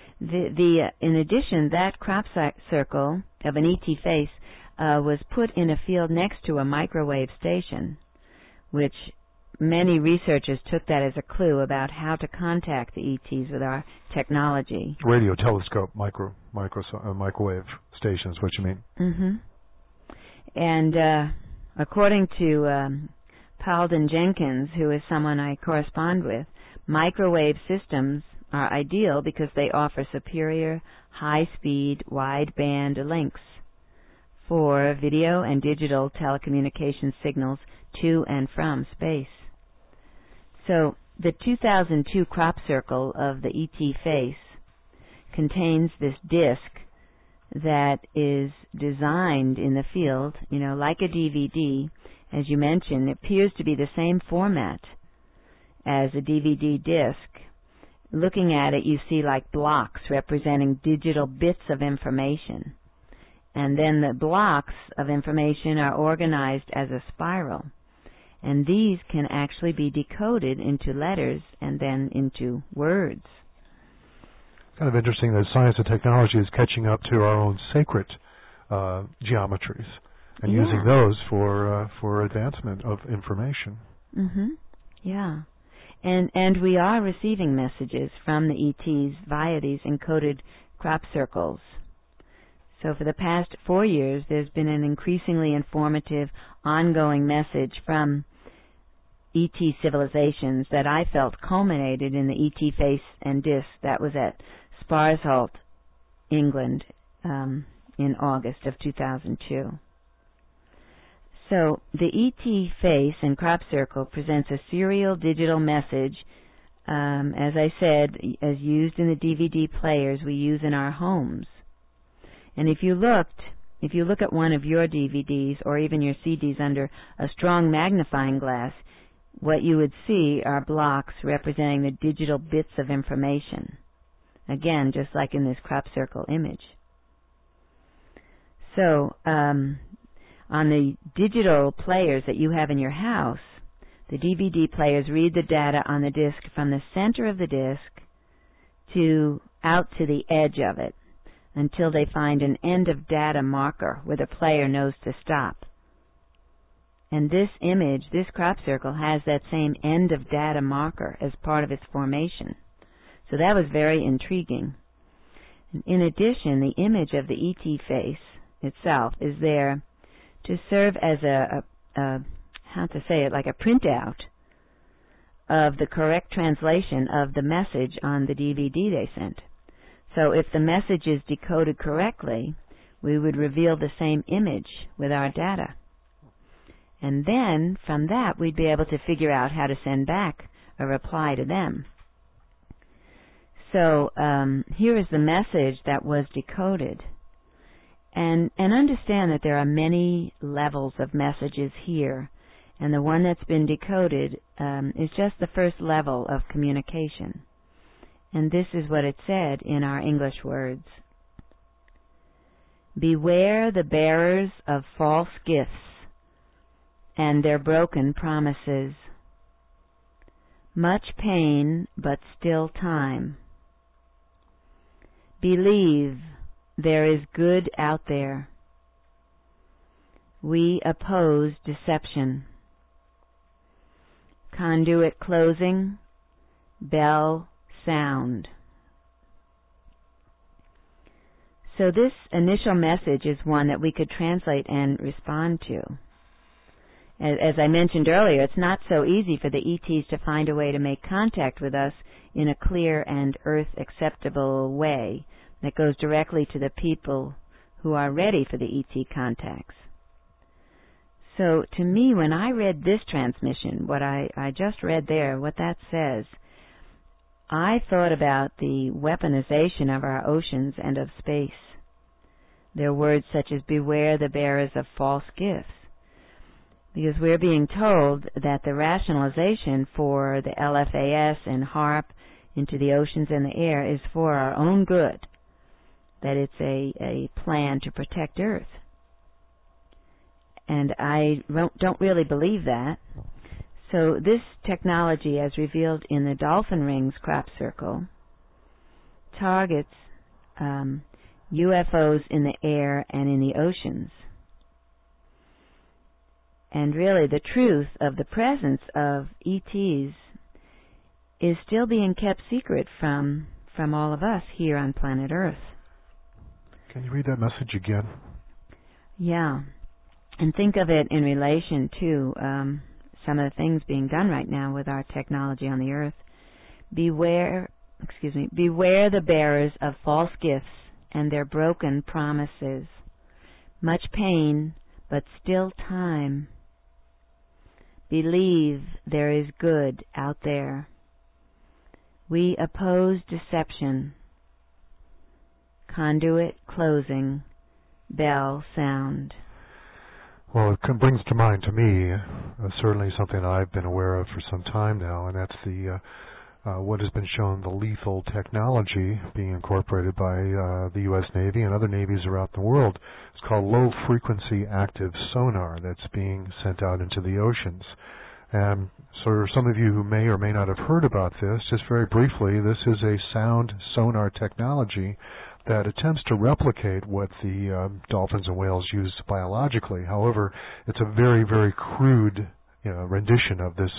In addition, that crop circle of an ET face was put in a field next to a microwave station, which many researchers took that as a clue about how to contact the ETs with our technology.
Radio telescope microwave station is what you mean.
Mm-hmm. And according to Paladin Jenkins, who is someone I correspond with, microwave systems are ideal because they offer superior high-speed, wide-band links for video and digital telecommunication signals to and from space. So the 2002 crop circle of the ET face contains this disc that is designed in the field, like a DVD. As you mentioned, it appears to be the same format as a DVD disc. Looking at it, you see like blocks representing digital bits of information. And then the blocks of information are organized as a spiral. And these can actually be decoded into letters and then into words.
Kind of interesting that science and technology is catching up to our own sacred geometries and using those for advancement of information.
Mm-hmm. Yeah. And we are receiving messages from the ETs via these encoded crop circles. So for the past 4 years, there's been an increasingly informative, ongoing message from ET civilizations that I felt culminated in the ET face and disc that was at Sparsholt, England, in August of 2002. So the ET face and crop circle presents a serial digital message, as I said, as used in the DVD players we use in our homes. And if you look at one of your DVDs or even your CDs under a strong magnifying glass, what you would see are blocks representing the digital bits of information. Again, just like in this crop circle image. So, on the digital players that you have in your house, the DVD players read the data on the disc from the center of the disc out to the edge of it until they find an end of data marker where the player knows to stop. And this image, this crop circle, has that same end of data marker as part of its formation. So that was very intriguing. In addition, the image of the ET face itself is there to serve as like a printout of the correct translation of the message on the DVD they sent. So if the message is decoded correctly, we would reveal the same image with our data. And then, from that, we'd be able to figure out how to send back a reply to them. So here is the message that was decoded. And understand that there are many levels of messages here. And the one that's been decoded is just the first level of communication. And this is what it said in our English words. Beware the bearers of false gifts and their broken promises. Much pain, but still time. Believe there is good out there. We oppose deception. Conduit closing, bell sound. So this initial message is one that we could translate and respond to. As I mentioned earlier, it's not so easy for the ETs to find a way to make contact with us in a clear and earth-acceptable way that goes directly to the people who are ready for the ET contacts. So to me, when I read this transmission, what I just read there, what that says, I thought about the weaponization of our oceans and of space. There are words such as beware the bearers of false gifts, because we're being told that the rationalization for the LFAS and HARP into the oceans and the air is for our own good, that it's a plan to protect Earth. And I don't really believe that. So this technology, as revealed in the Dolphin Rings crop circle, targets UFOs in the air and in the oceans. And really the truth of the presence of ETs is still being kept secret from all of us here on planet Earth.
Can you read that message again?
Yeah. And think of it in relation to some of the things being done right now with our technology on the Earth. Beware the bearers of false gifts and their broken promises. Much pain, but still time. Believe there is good out there. We oppose deception. Conduit closing. Bell sound.
Well, it brings to mind to me certainly something I've been aware of for some time now, and that's the what has been shown, the lethal technology being incorporated by the U.S. Navy and other navies around the world. It's called low-frequency active sonar that's being sent out into the oceans. And so for some of you who may or may not have heard about this, just very briefly, this is a sound sonar technology that attempts to replicate what the dolphins and whales use biologically. However, it's a very, very crude rendition of this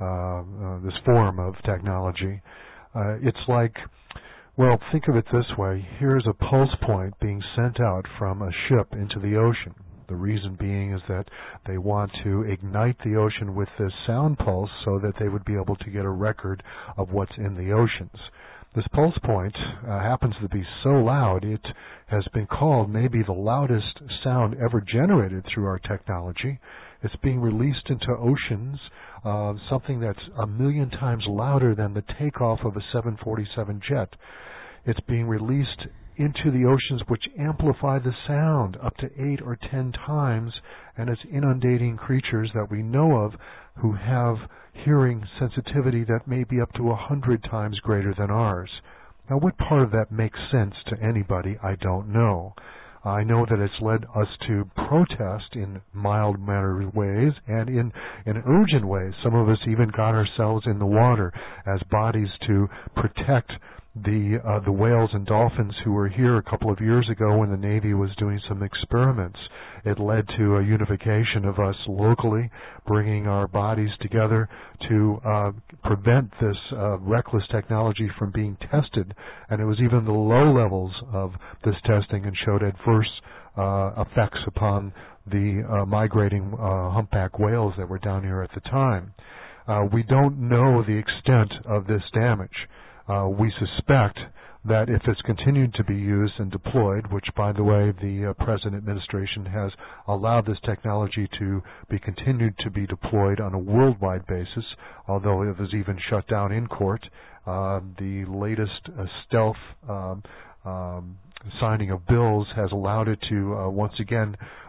this form of technology. It's like, well, think of it this way. Here's a pulse point being sent out from a ship into the ocean. The reason being is that they want to ignite the ocean with this sound pulse so that they would be able to get a record of what's in the oceans. This pulse point happens to be so loud, it has been called maybe the loudest sound ever generated through our technology. It's being released into oceans, something that's 1 million times louder than the takeoff of a 747 jet. It's being released into the oceans, which amplify the sound up to 8 or 10 times, and it's inundating creatures that we know of who have hearing sensitivity that may be up to 100 times greater than ours. Now, what part of that makes sense to anybody, I don't know. I know that it's led us to protest in mild-mannered ways and in urgent ways. Some of us even got ourselves in the water as bodies to protect the whales and dolphins who were here a couple of years ago when the Navy was doing some experiments. It led to a unification of us locally, bringing our bodies together to prevent this reckless technology from being tested. And it was even the low levels of this testing and showed adverse effects upon the migrating humpback whales that were down here at the time. We don't know the extent of this damage. We suspect that if it's continued to be used and deployed, which, by the way, the present administration has allowed this technology to be continued to be deployed on a worldwide basis, although it was even shut down in court. The latest stealth signing of bills has allowed it to once again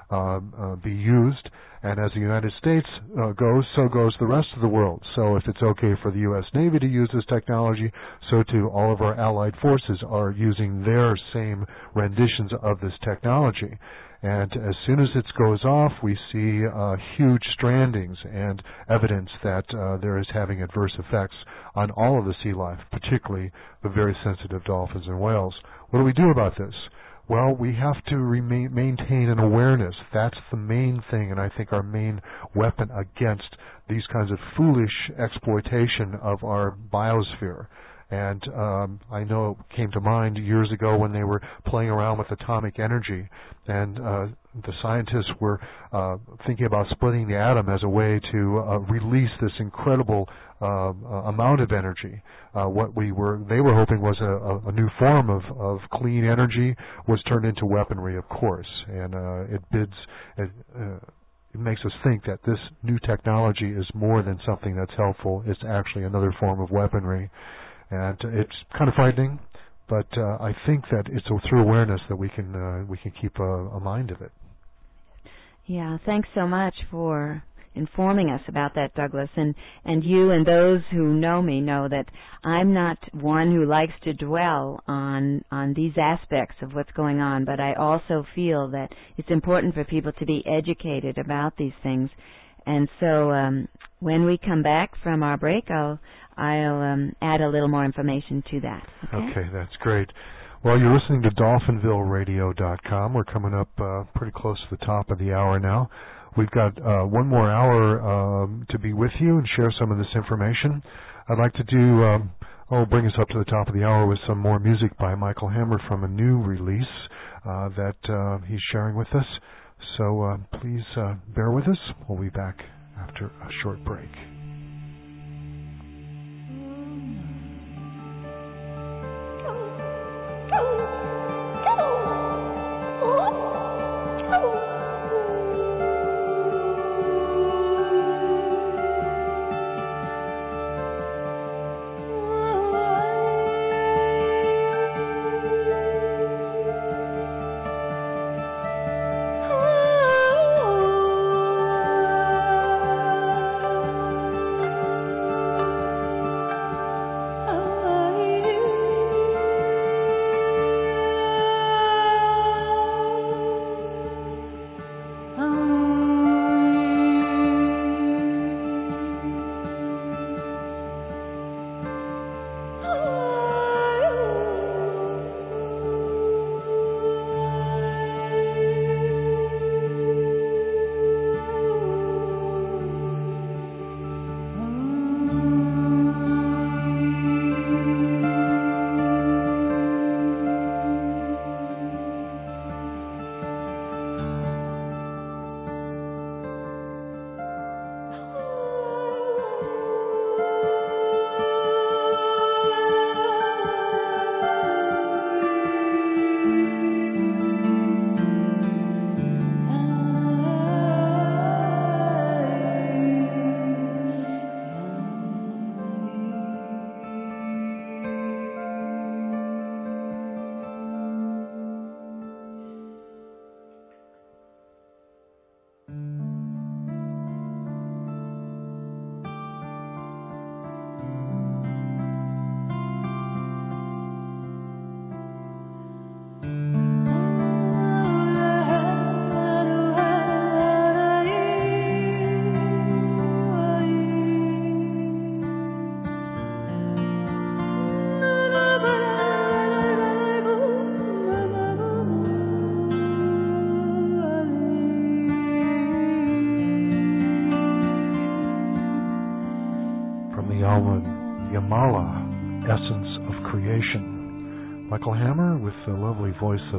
be used. And as the United States goes, so goes the rest of the world. So if it's okay for the U.S. Navy to use this technology, so too all of our allied forces are using their same renditions of this technology. And as soon as it goes off, we see huge strandings and evidence that there is having adverse effects on all of the sea life, particularly the very sensitive dolphins and whales. What do we do about this? Well, we have to maintain an awareness. That's the main thing, and I think our main weapon against these kinds of foolish exploitation of our biosphere. And I know it came to mind years ago when they were playing around with atomic energy, and the scientists were thinking about splitting the atom as a way to release this incredible amount of energy. What they were hoping was a new form of clean energy was turned into weaponry, of course, and it makes us think that this new technology is more than something that's helpful. It's actually another form of weaponry. And it's kind of frightening, but I think that it's through awareness that we can keep a mind of it.
Yeah, thanks so much for informing us about that, Douglas. And you and those who know me know that I'm not one who likes to dwell on these aspects of what's going on, but I also feel that it's important for people to be educated about these things. And so when we come back from our break, I'll add a little more information to that.
Okay, that's great. Well, you're listening to DolphinvilleRadio.com. We're coming up pretty close to the top of the hour now. We've got one more hour to be with you and share some of this information. I'd like to bring us up to the top of the hour with some more music by Michael Hammer from a new release that he's sharing with us. So please bear with us. We'll be back after a short break. Essence of Creation. Michael Hammer with the lovely voice of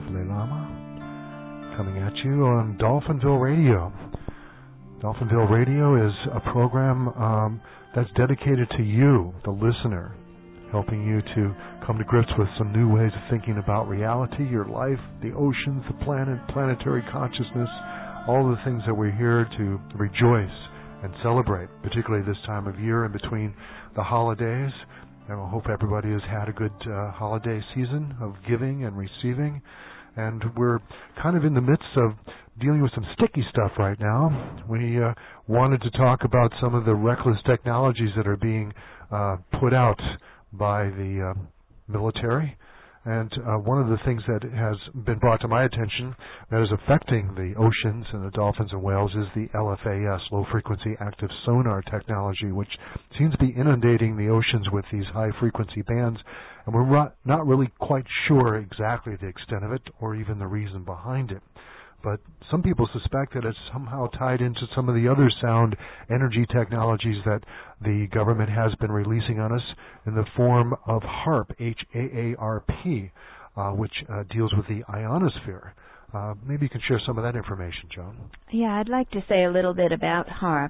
Leilama coming at you on Dolphinville Radio. Dolphinville Radio is a program that's dedicated to you, the listener, helping you to come to grips with some new ways of thinking about reality, your life, the oceans, the planet, planetary consciousness, all the things that we're here to rejoice and celebrate, particularly this time of year in between the holidays. And I hope everybody has had a good holiday season of giving and receiving. And we're kind of in the midst of dealing with some sticky stuff right now. We wanted to talk about some of the reckless technologies that are being put out by the military. And one of the things that has been brought to my attention that is affecting the oceans and the dolphins and whales is the LFAS, low-frequency active sonar technology, which seems to be inundating the oceans with these high-frequency bands. And we're not really quite sure exactly the extent of it or even the reason behind it. But some people suspect that it's somehow tied into some of the other sound energy technologies that the government has been releasing on us in the form of HAARP, H-A-A-R-P, which deals with the ionosphere. Maybe you can share some of that information, Joan.
Yeah, I'd like to say a little bit about HAARP.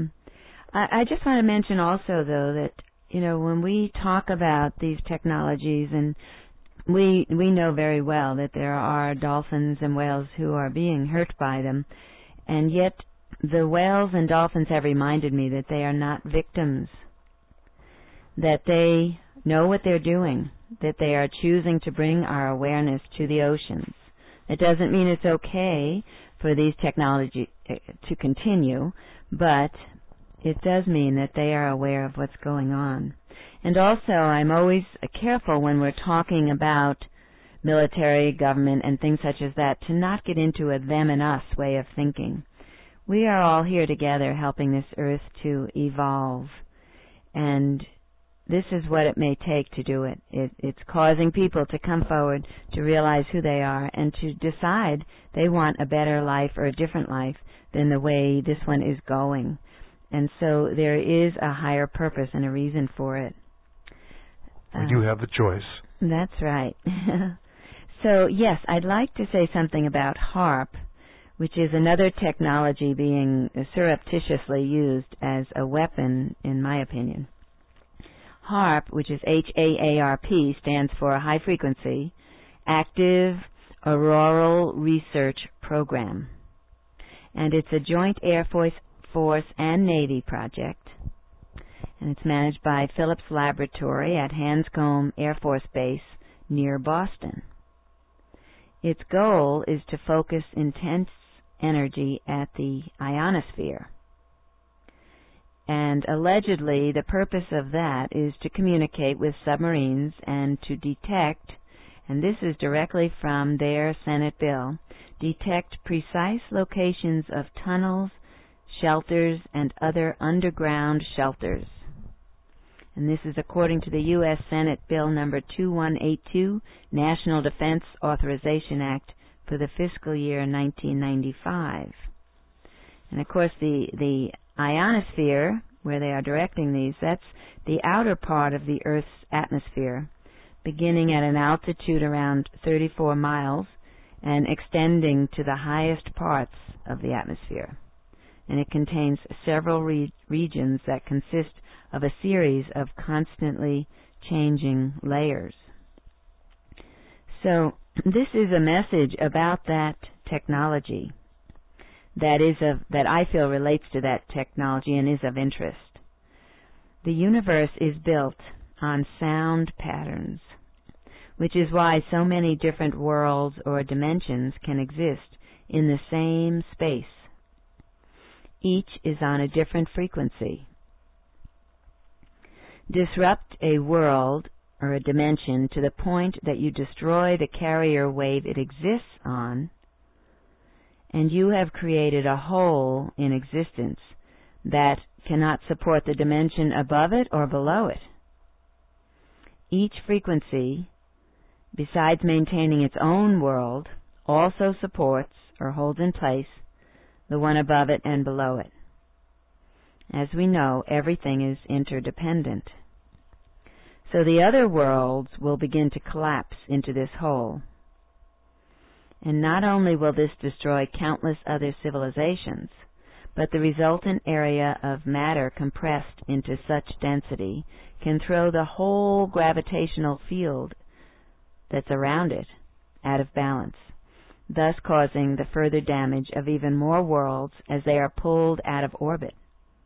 I just want to mention also, though, that, when we talk about these technologies, and we know very well that there are dolphins and whales who are being hurt by them, and yet the whales and dolphins have reminded me that they are not victims, that they know what they're doing, that they are choosing to bring our awareness to the oceans. It doesn't mean it's okay for these technologies to continue, but it does mean that they are aware of what's going on. And also, I'm always careful when we're talking about military, government, and things such as that, to not get into a them and us way of thinking. We are all here together helping this earth to evolve, and this is what it may take to do it. It's causing people to come forward to realize who they are and to decide they want a better life or a different life than the way this one is going. And so there is a higher purpose and a reason for it.
We do have the choice.
That's right. So, yes, I'd like to say something about HAARP, which is another technology being surreptitiously used as a weapon, in my opinion. HAARP, which is H-A-A-R-P, stands for High Frequency Active Auroral Research Program. And it's a joint Air Force and Navy project. And it's managed by Phillips Laboratory at Hanscom Air Force Base near Boston. Its goal is to focus intense energy at the ionosphere. And allegedly, the purpose of that is to communicate with submarines and to detect, and this is directly from their Senate bill, detect precise locations of tunnels, shelters, and other underground shelters. And this is according to the U.S. Senate Bill number 2182, National Defense Authorization Act for the fiscal year 1995. And of course the ionosphere, where they are directing these, that's the outer part of the Earth's atmosphere, beginning at an altitude around 34 miles and extending to the highest parts of the atmosphere. And it contains several regions that consist of a series of constantly changing layers. So this is a message about that technology that I feel relates to that technology and is of interest. The universe is built on sound patterns, which is why so many different worlds or dimensions can exist in the same space. Each is on a different frequency. Disrupt a world or a dimension to the point that you destroy the carrier wave it exists on, and you have created a hole in existence that cannot support the dimension above it or below it. Each frequency, besides maintaining its own world, also supports or holds in place the one above it and below it. As we know, everything is interdependent. So the other worlds will begin to collapse into this hole. And not only will this destroy countless other civilizations, but the resultant area of matter compressed into such density can throw the whole gravitational field that's around it out of balance, thus causing the further damage of even more worlds as they are pulled out of orbit.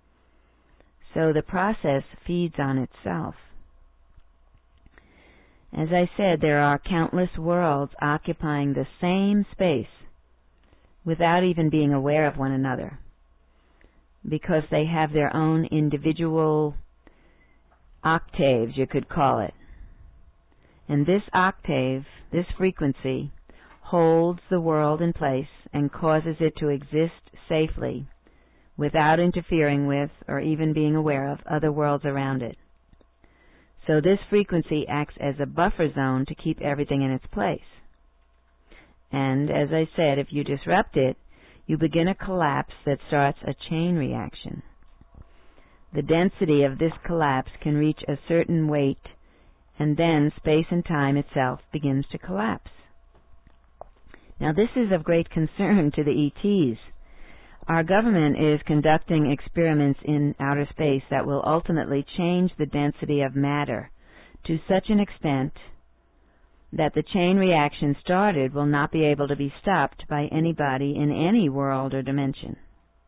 So the process feeds on itself. As I said, there are countless worlds occupying the same space without even being aware of one another, because they have their own individual octaves, you could call it. And this octave, this frequency, holds the world in place and causes it to exist safely without interfering with or even being aware of other worlds around it. So this frequency acts as a buffer zone to keep everything in its place. And as I said, if you disrupt it, you begin a collapse that starts a chain reaction. The density of this collapse can reach a certain weight, and then space and time itself begins to collapse. Now this is of great concern to the ETs. Our government is conducting experiments in outer space that will ultimately change the density of matter to such an extent that the chain reaction started will not be able to be stopped by anybody in any world or dimension.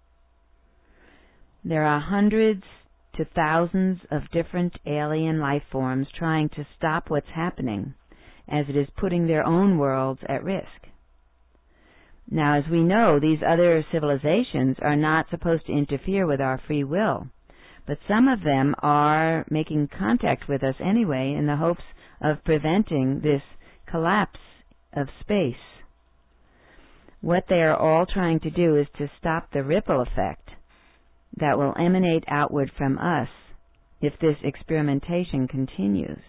There are hundreds to thousands of different alien life forms trying to stop what's happening, as it is putting their own worlds at risk. Now, as we know, these other civilizations are not supposed to interfere with our free will, but some of them are making contact with us anyway in the hopes of preventing this collapse of space. What they are all trying to do is to stop the ripple effect that will emanate outward from us if this experimentation continues.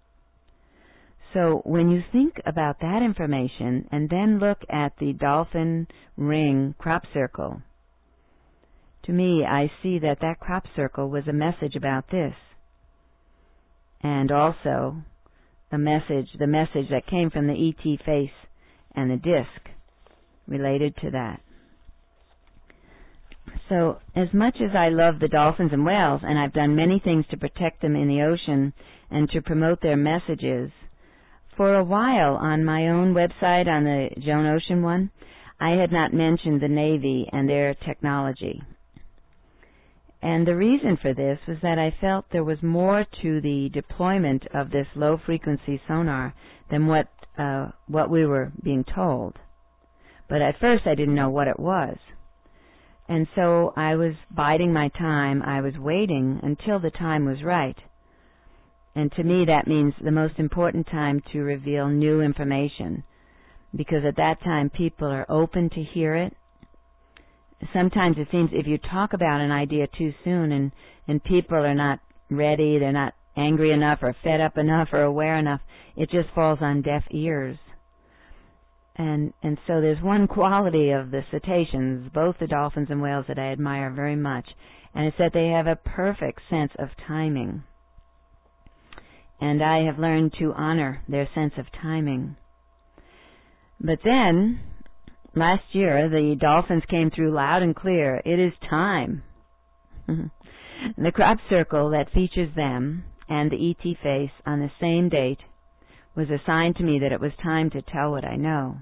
So when you think about that information and then look at the dolphin ring crop circle, to me I see that that crop circle was a message about this, and also the message that came from the ET face and the disc related to that. So as much as I love the dolphins and whales, and I've done many things to protect them in the ocean and to promote their messages, for a while on my own website, on the Joan Ocean one, I had not mentioned the Navy and their technology. And the reason for this was that I felt there was more to the deployment of this low-frequency sonar than what we were being told. But at first I didn't know what it was. And so I was biding my time. I was waiting until the time was right. And to me that means the most important time to reveal new information, because at that time people are open to hear it. Sometimes it seems if you talk about an idea too soon and people are not ready, they're not angry enough or fed up enough or aware enough, it just falls on deaf ears. And so there's one quality of the cetaceans, both the dolphins and whales, that I admire very much, and it's that they have a perfect sense of timing. And I have learned to honor their sense of timing. But then, last year, the dolphins came through loud and clear. It is time. The crop circle that features them and the ET face on the same date was a sign to me that it was time to tell what I know.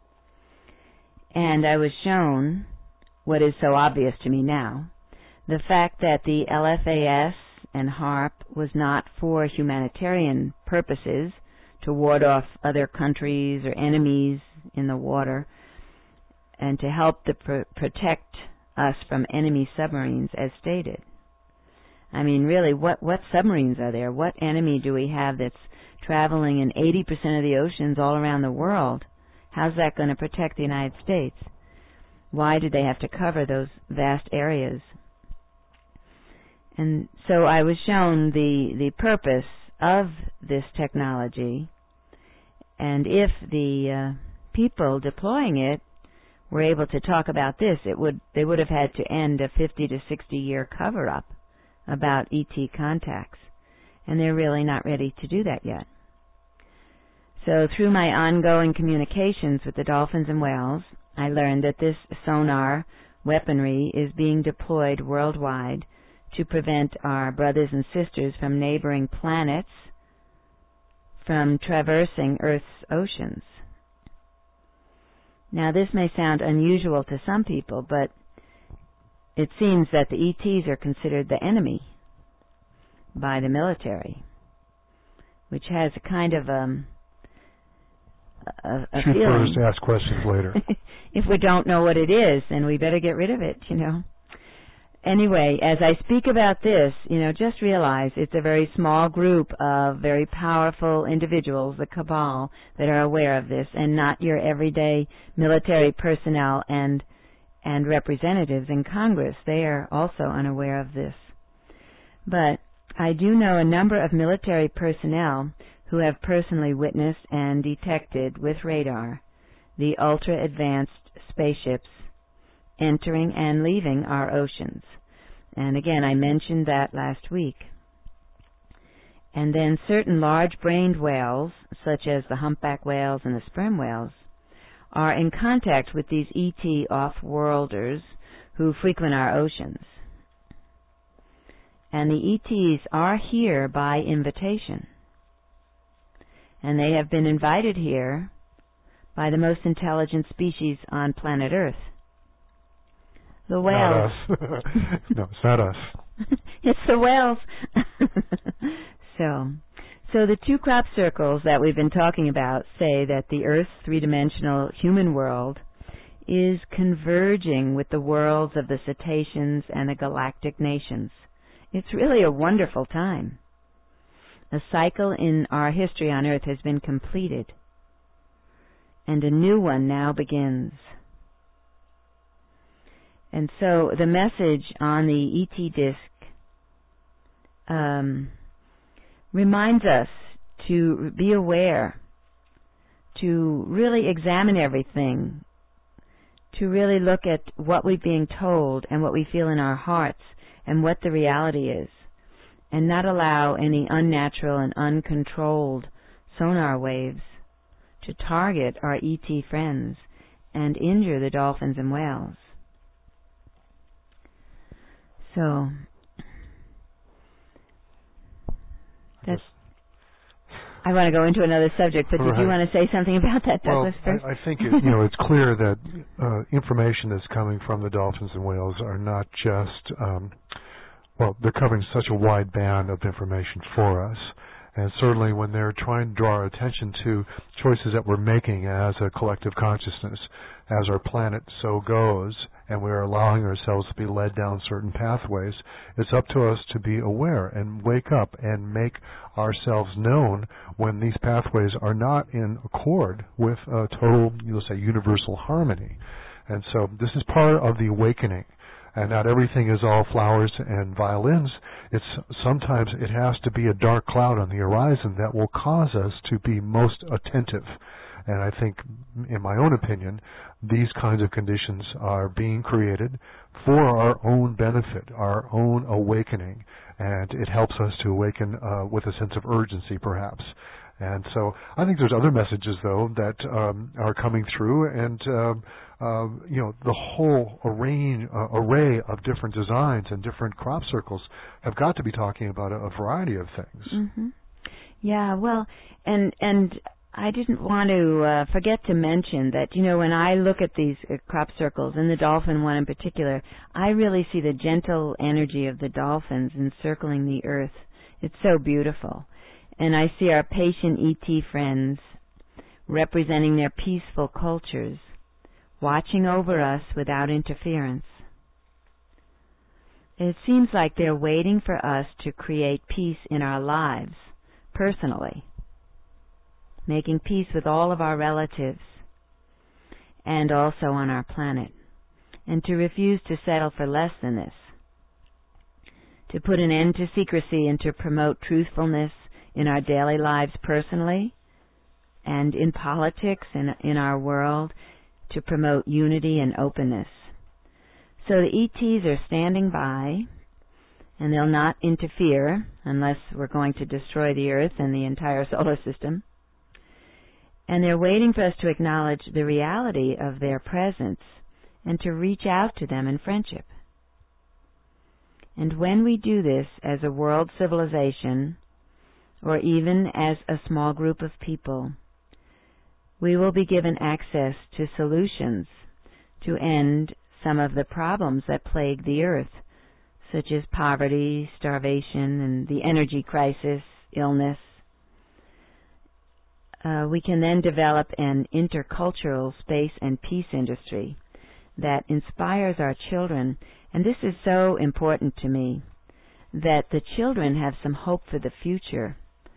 And I was shown what is so obvious to me now, the fact that the LFAS and HARP was not for humanitarian purposes, to ward off other countries or enemies in the water, and to help to protect us from enemy submarines, as stated. I mean, really, what submarines are there? What enemy do we have that's traveling in 80% of the oceans all around the world? How's that going to protect the United States? Why did they have to cover those vast areas? And so I was shown the purpose of this technology, and if the people deploying it were able to talk about this, they would have had to end a 50 to 60 year cover-up about ET contacts, and they're really not ready to do that yet. So through my ongoing communications with the dolphins and whales, I learned that this sonar weaponry is being deployed worldwide to prevent our brothers and sisters from neighboring planets from traversing Earth's oceans. Now, this may sound unusual to some people, but it seems that the ETs are considered the enemy by the military. which has a kind of a
Shoot
feeling.
first, ask questions later.
If we don't know what it is, then we better get rid of it, Anyway, as I speak about this, just realize it's a very small group of very powerful individuals, the cabal, that are aware of this, and not your everyday military personnel and representatives in Congress. They are also unaware of this. But I do know a number of military personnel who have personally witnessed and detected with radar the ultra-advanced spaceships entering and leaving our oceans. And again, I mentioned that last week. And then certain large-brained whales, such as the humpback whales and the sperm whales, are in contact with these ET off-worlders who frequent our oceans. And the ETs are here by invitation. And they have been invited here by the most intelligent species on planet Earth. The whales.
Not us. No, it's not us.
It's the whales. So the two crop circles that we've been talking about say that the Earth's three-dimensional human world is converging with the worlds of the cetaceans and the galactic nations. It's really a wonderful time. A cycle in our history on Earth has been completed, and a new one now begins. And so the message on the ET disc reminds us to be aware, to really examine everything, to really look at what we're being told and what we feel in our hearts and what the reality is, and not allow any unnatural and uncontrolled sonar waves to target our ET friends and injure the dolphins and whales. So that's. I want to go into another subject, but did you want to say something about that, Douglas, first?
I think it's clear that information that's coming from the dolphins and whales are not just they're covering such a wide band of information for us. And certainly when they're trying to draw our attention to choices that we're making as a collective consciousness, as our planet so goes, and we're allowing ourselves to be led down certain pathways, it's up to us to be aware and wake up and make ourselves known when these pathways are not in accord with a total, universal harmony. And so this is part of the awakening. And not everything is all flowers and violins. Sometimes it has to be a dark cloud on the horizon that will cause us to be most attentive. And I think, in my own opinion, these kinds of conditions are being created for our own benefit, our own awakening. And it helps us to awaken with a sense of urgency, perhaps. And so I think there's other messages, though, that are coming through, and the whole array of different designs and different crop circles have got to be talking about a variety of things.
Mm-hmm. Yeah, well, and I didn't want to forget to mention that, when I look at these crop circles, and the dolphin one in particular, I really see the gentle energy of the dolphins encircling the Earth. It's so beautiful. And I see our patient ET friends representing their peaceful cultures, watching over us without interference. It seems like they're waiting for us to create peace in our lives, personally, making peace with all of our relatives and also on our planet, and to refuse to settle for less than this, to put an end to secrecy and to promote truthfulness in our daily lives personally and in politics and in our world, to promote unity and openness. So the ETs are standing by, and they'll not interfere unless we're going to destroy the Earth and the entire solar system. And they're waiting for us to acknowledge the reality of their presence and to reach out to them in friendship. And when we do this as a world civilization, or even as a small group of people, we will be given access to solutions to end some of the problems that plague the Earth, such as poverty, starvation, and the energy crisis, illness. we can then develop an intercultural space and peace industry that inspires our children. And this is so important to me, that the children have some hope for the future.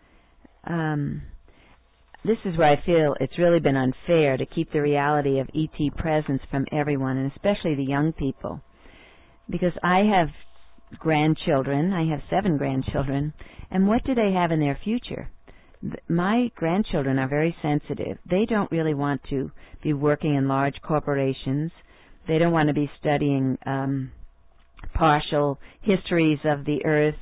This is where I feel it's really been unfair to keep the reality of ET presence from everyone, and especially the young people. Because I have grandchildren, I have 7 grandchildren, and what do they have in their future? My grandchildren are very sensitive. They don't really want to be working in large corporations. They don't want to be studying partial histories of the earth,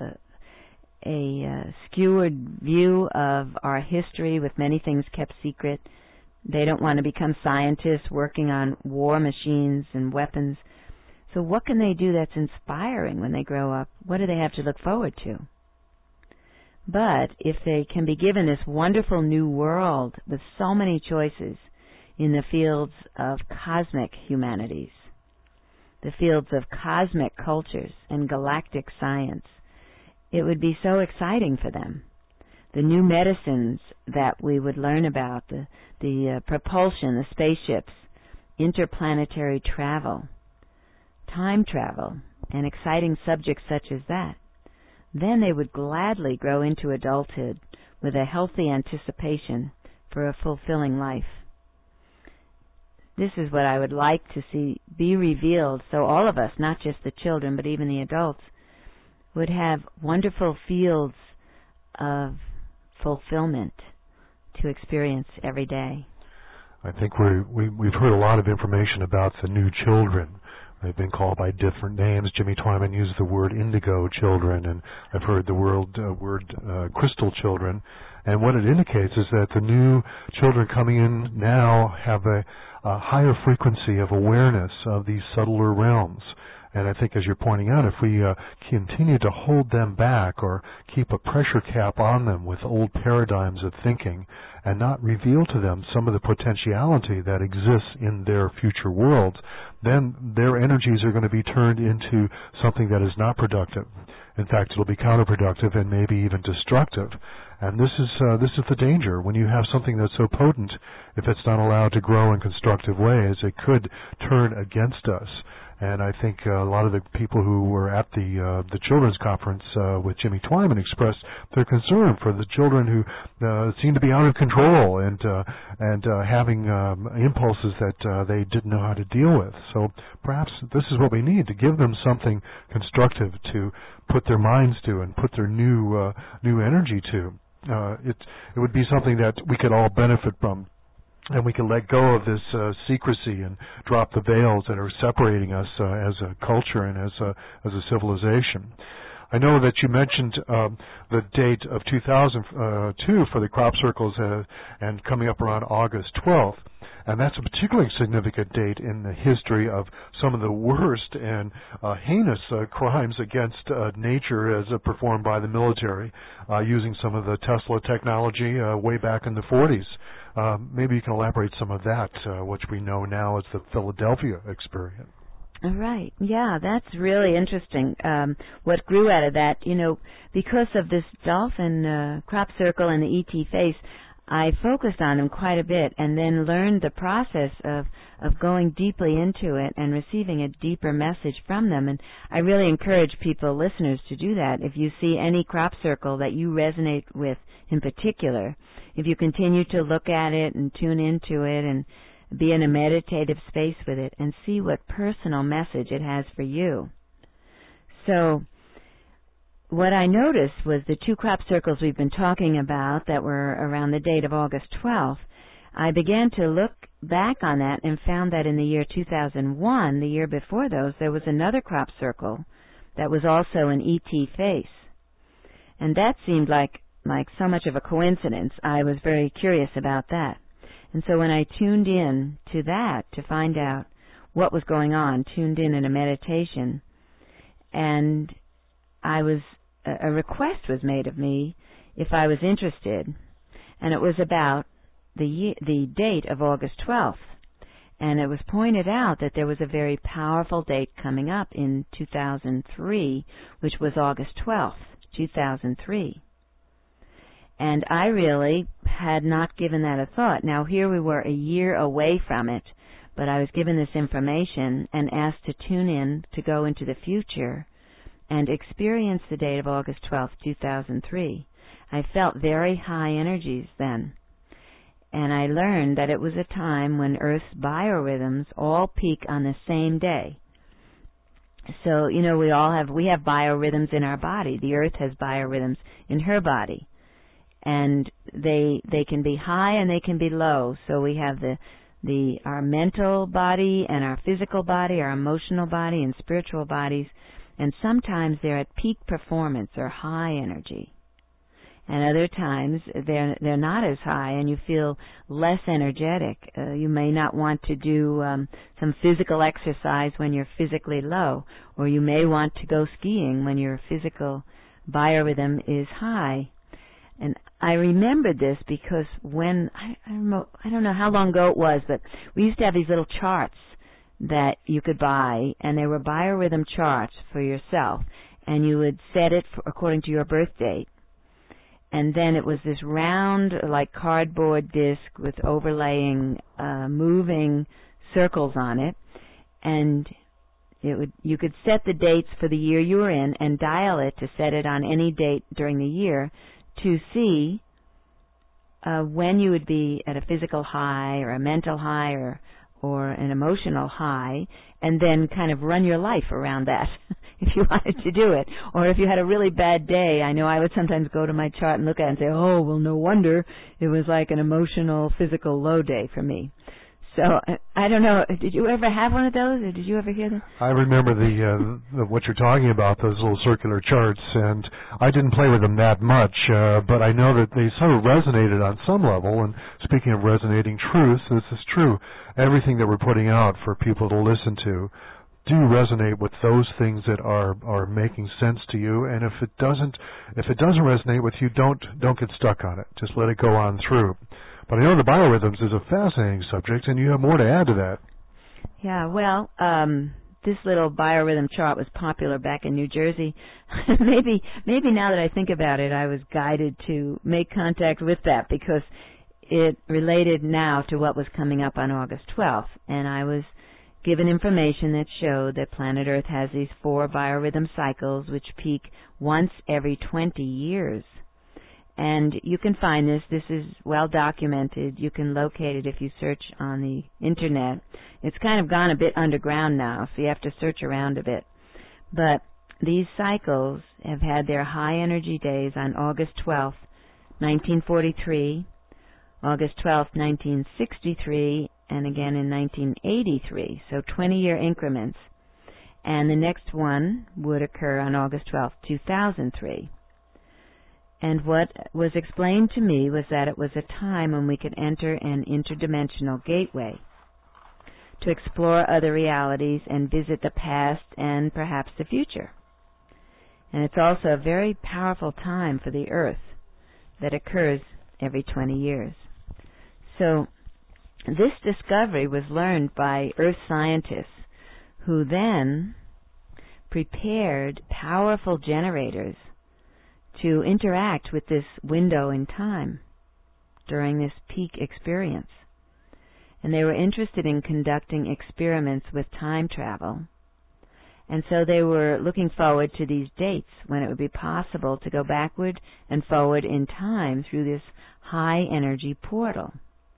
a skewered view of our history with many things kept secret. They don't want to become scientists working on war machines and weapons. So what can they do that's inspiring when they grow up? What do they have to look forward to? But if they can be given this wonderful new world with so many choices in the fields of cosmic humanities, the fields of cosmic cultures and galactic science, it would be so exciting for them. The new medicines that we would learn about, the propulsion, the spaceships, interplanetary travel, time travel, and exciting subjects such as that, then they would gladly grow into adulthood with a healthy anticipation for a fulfilling life. This is what I would like to see be revealed, so all of us, not just the children, but even the adults, would have wonderful fields of fulfillment to experience every day.
I think we've heard a lot of information about the new children. They've been called by different names. Jimmy Twyman used the word indigo children, and I've heard the word crystal children. And what it indicates is that the new children coming in now have a higher frequency of awareness of these subtler realms. And I think, as you're pointing out, if we continue to hold them back or keep a pressure cap on them with old paradigms of thinking and not reveal to them some of the potentiality that exists in their future worlds, then their energies are going to be turned into something that is not productive. In fact, it'll be counterproductive and maybe even destructive. And this is the danger. When you have something that's so potent, if it's not allowed to grow in constructive ways, it could turn against us. And I think a lot of the people who were at the children's conference with Jimmy Twyman expressed their concern for the children who seem to be out of control and having impulses that they didn't know how to deal with. So perhaps this is what we need, to give them something constructive to put their minds to and put their new energy to. It would be something that we could all benefit from. And we can let go of this secrecy and drop the veils that are separating us as a culture and as a civilization. I know that you mentioned the date of 2002 for the crop circles and coming up around August 12th. And that's a particularly significant date in the history of some of the worst and heinous crimes against nature as performed by the military, using some of the Tesla technology way back in the 40s. Maybe you can elaborate some of that, which we know now as the Philadelphia experience.
Right. Yeah, that's really interesting. What grew out of that, because of this dolphin crop circle and the ET face, I focused on them quite a bit and then learned the process of going deeply into it and receiving a deeper message from them. And I really encourage people, listeners, to do that. If you see any crop circle that you resonate with in particular, if you continue to look at it and tune into it and be in a meditative space with it and see what personal message it has for you. So what I noticed was the 2 crop circles we've been talking about that were around the date of August 12th. I began to look back on that and found that in the year 2001, the year before those, there was another crop circle that was also an ET face. And that seemed like so much of a coincidence. I was very curious about that. And so when I tuned in to that to find out what was going on, tuned in a meditation, and a request was made of me if I was interested, and it was about the date of August 12th. And it was pointed out that there was a very powerful date coming up in 2003, which was August 12th, 2003. And I really had not given that a thought. Now, here we were a year away from it, but I was given this information and asked to tune in to go into the future and experience the date of August 12th, 2003. I felt very high energies then. And I learned that it was a time when Earth's biorhythms all peak on the same day. So, we have biorhythms in our body. The Earth has biorhythms in her body. And they can be high and they can be low. So we have our mental body and our physical body, our emotional body and spiritual bodies, and sometimes they're at peak performance or high energy. And other times they're not as high and you feel less energetic. You may not want to do some physical exercise when you're physically low, or you may want to go skiing when your physical biorhythm is high. And I remembered this because when, I don't know how long ago it was, but we used to have these little charts that you could buy, and they were biorhythm charts for yourself, and you would set it according to your birth date. And then it was this round, like cardboard disc with overlaying, moving circles on it, and you could set the dates for the year you were in and dial it to set it on any date during the year to see when you would be at a physical high or a mental high or an emotional high, and then kind of run your life around that if you wanted to do it. Or if you had a really bad day, I know I would sometimes go to my chart and look at it and say, oh, well, no wonder it was like an emotional, physical low day for me. So I don't know. Did you ever have one of those, or did you ever hear them?
I remember the what you're talking about, those little circular charts, and I didn't play with them that much, but I know that they sort of resonated on some level. And speaking of resonating truths, this is true. Everything that we're putting out for people to listen to do resonate with those things that are making sense to you. And if it doesn't resonate with you, don't get stuck on it. Just let it go on through. But I know the biorhythms is a fascinating subject, and you have more to add to that.
Yeah, well, this little biorhythm chart was popular back in New Jersey. maybe now that I think about it, I was guided to make contact with that because it related now to what was coming up on August 12th. And I was given information that showed that planet Earth has these 4 biorhythm cycles which peak once every 20 years. And you can find this. This is well documented. You can locate it if you search on the Internet. It's kind of gone a bit underground now, so you have to search around a bit. But these cycles have had their high energy days on August 12th, 1943, August 12th, 1963, and again in 1983, so 20-year increments. And the next one would occur on August 12th, 2003. And what was explained to me was that it was a time when we could enter an interdimensional gateway to explore other realities and visit the past and perhaps the future. And it's also a very powerful time for the Earth that occurs every 20 years. So this discovery was learned by Earth scientists who then prepared powerful generators to interact with this window in time during this peak experience. And they were interested in conducting experiments with time travel. And so they were looking forward to these dates when it would be possible to go backward and forward in time through this high energy portal.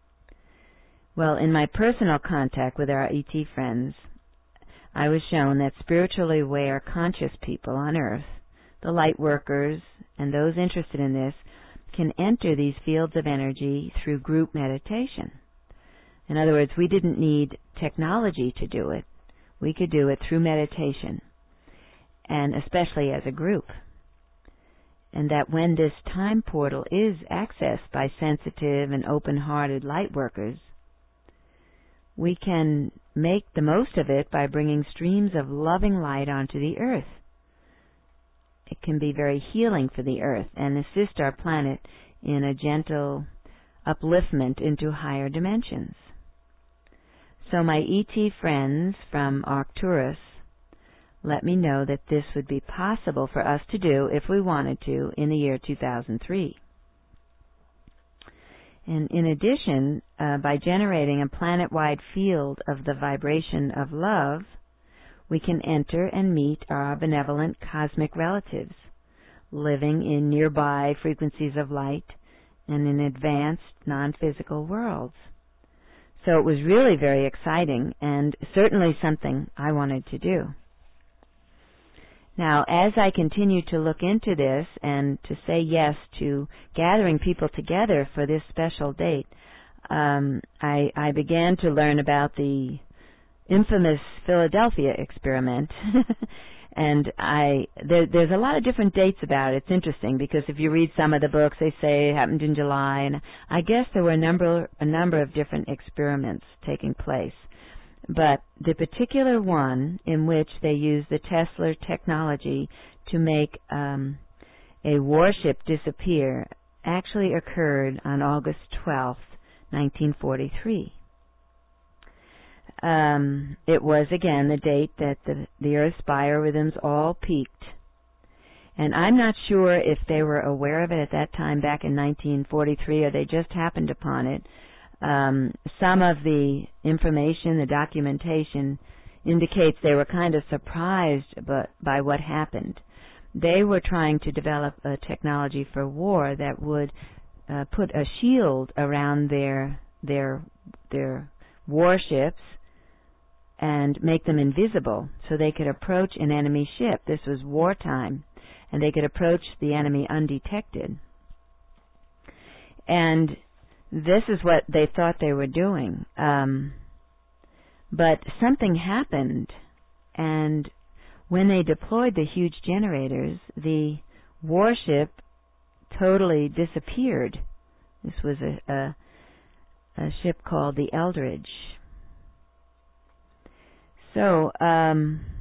Well, in my personal contact with our ET friends, I was shown that spiritually aware, conscious people on Earth, the light workers, and those interested in this, can enter these fields of energy through group meditation. In other words, we didn't need technology to do it. We could do it through meditation, and especially as a group. And that when this time portal is accessed by sensitive and open-hearted light workers, we can make the most of it by bringing streams of loving light onto the Earth. It can be very healing for the Earth and assist our planet in a gentle upliftment into higher dimensions. So my ET friends from Arcturus let me know that this would be possible for us to do if we wanted to in the year 2003. And in addition, by generating a planet-wide field of the vibration of love, we can enter and meet our benevolent cosmic relatives, living in nearby frequencies of light and in advanced non-physical worlds. So it was really very exciting and certainly something I wanted to do. Now, as I continued to look into this and to say yes to gathering people together for this special date, I began to learn about the infamous Philadelphia experiment. And there's a lot of different dates about it. It's interesting because if you read some of the books, they say it happened in July, and I guess there were a number of different experiments taking place. But the particular one in which they used the Tesla technology to make a warship disappear actually occurred on August 12th, 1943. It was, again, the date that the Earth's biorhythms all peaked. And I'm not sure if they were aware of it at that time back in 1943 or they just happened upon it. Some of the information, the documentation, indicates they were kind of surprised by what happened. They were trying to develop a technology for war that would put a shield around their warships and make them invisible so they could approach an enemy ship. This was wartime, and they could approach the enemy undetected. And this is what they thought they were doing. But something happened, and when they deployed the huge generators, the warship totally disappeared. This was a ship called the Eldridge. So, I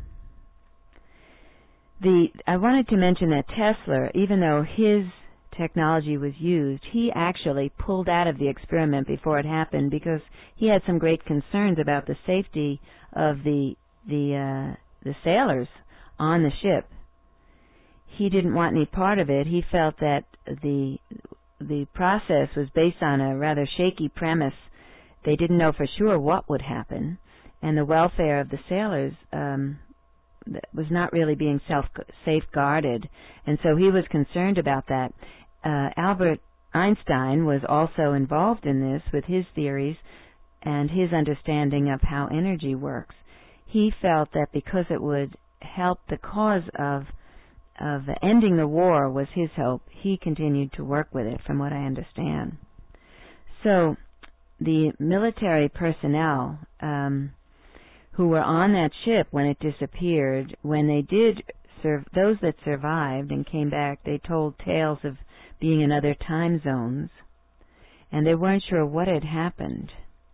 wanted to mention that Tesla, even though his technology was used, he actually pulled out of the experiment before it happened because he had some great concerns about the safety of the sailors on the ship. He didn't want any part of it. He felt that the process was based on a rather shaky premise. They didn't know for sure what would happen, and the welfare of the sailors was not really being safeguarded, and so he was concerned about that. Albert Einstein was also involved in this with his theories and his understanding of how energy works. He felt that because it would help the cause of ending the war was his hope, he continued to work with it, from what I understand. So the military personnel who were on that ship when it disappeared, when they did those that survived and came back, they told tales of being in other time zones, and they weren't sure what had happened.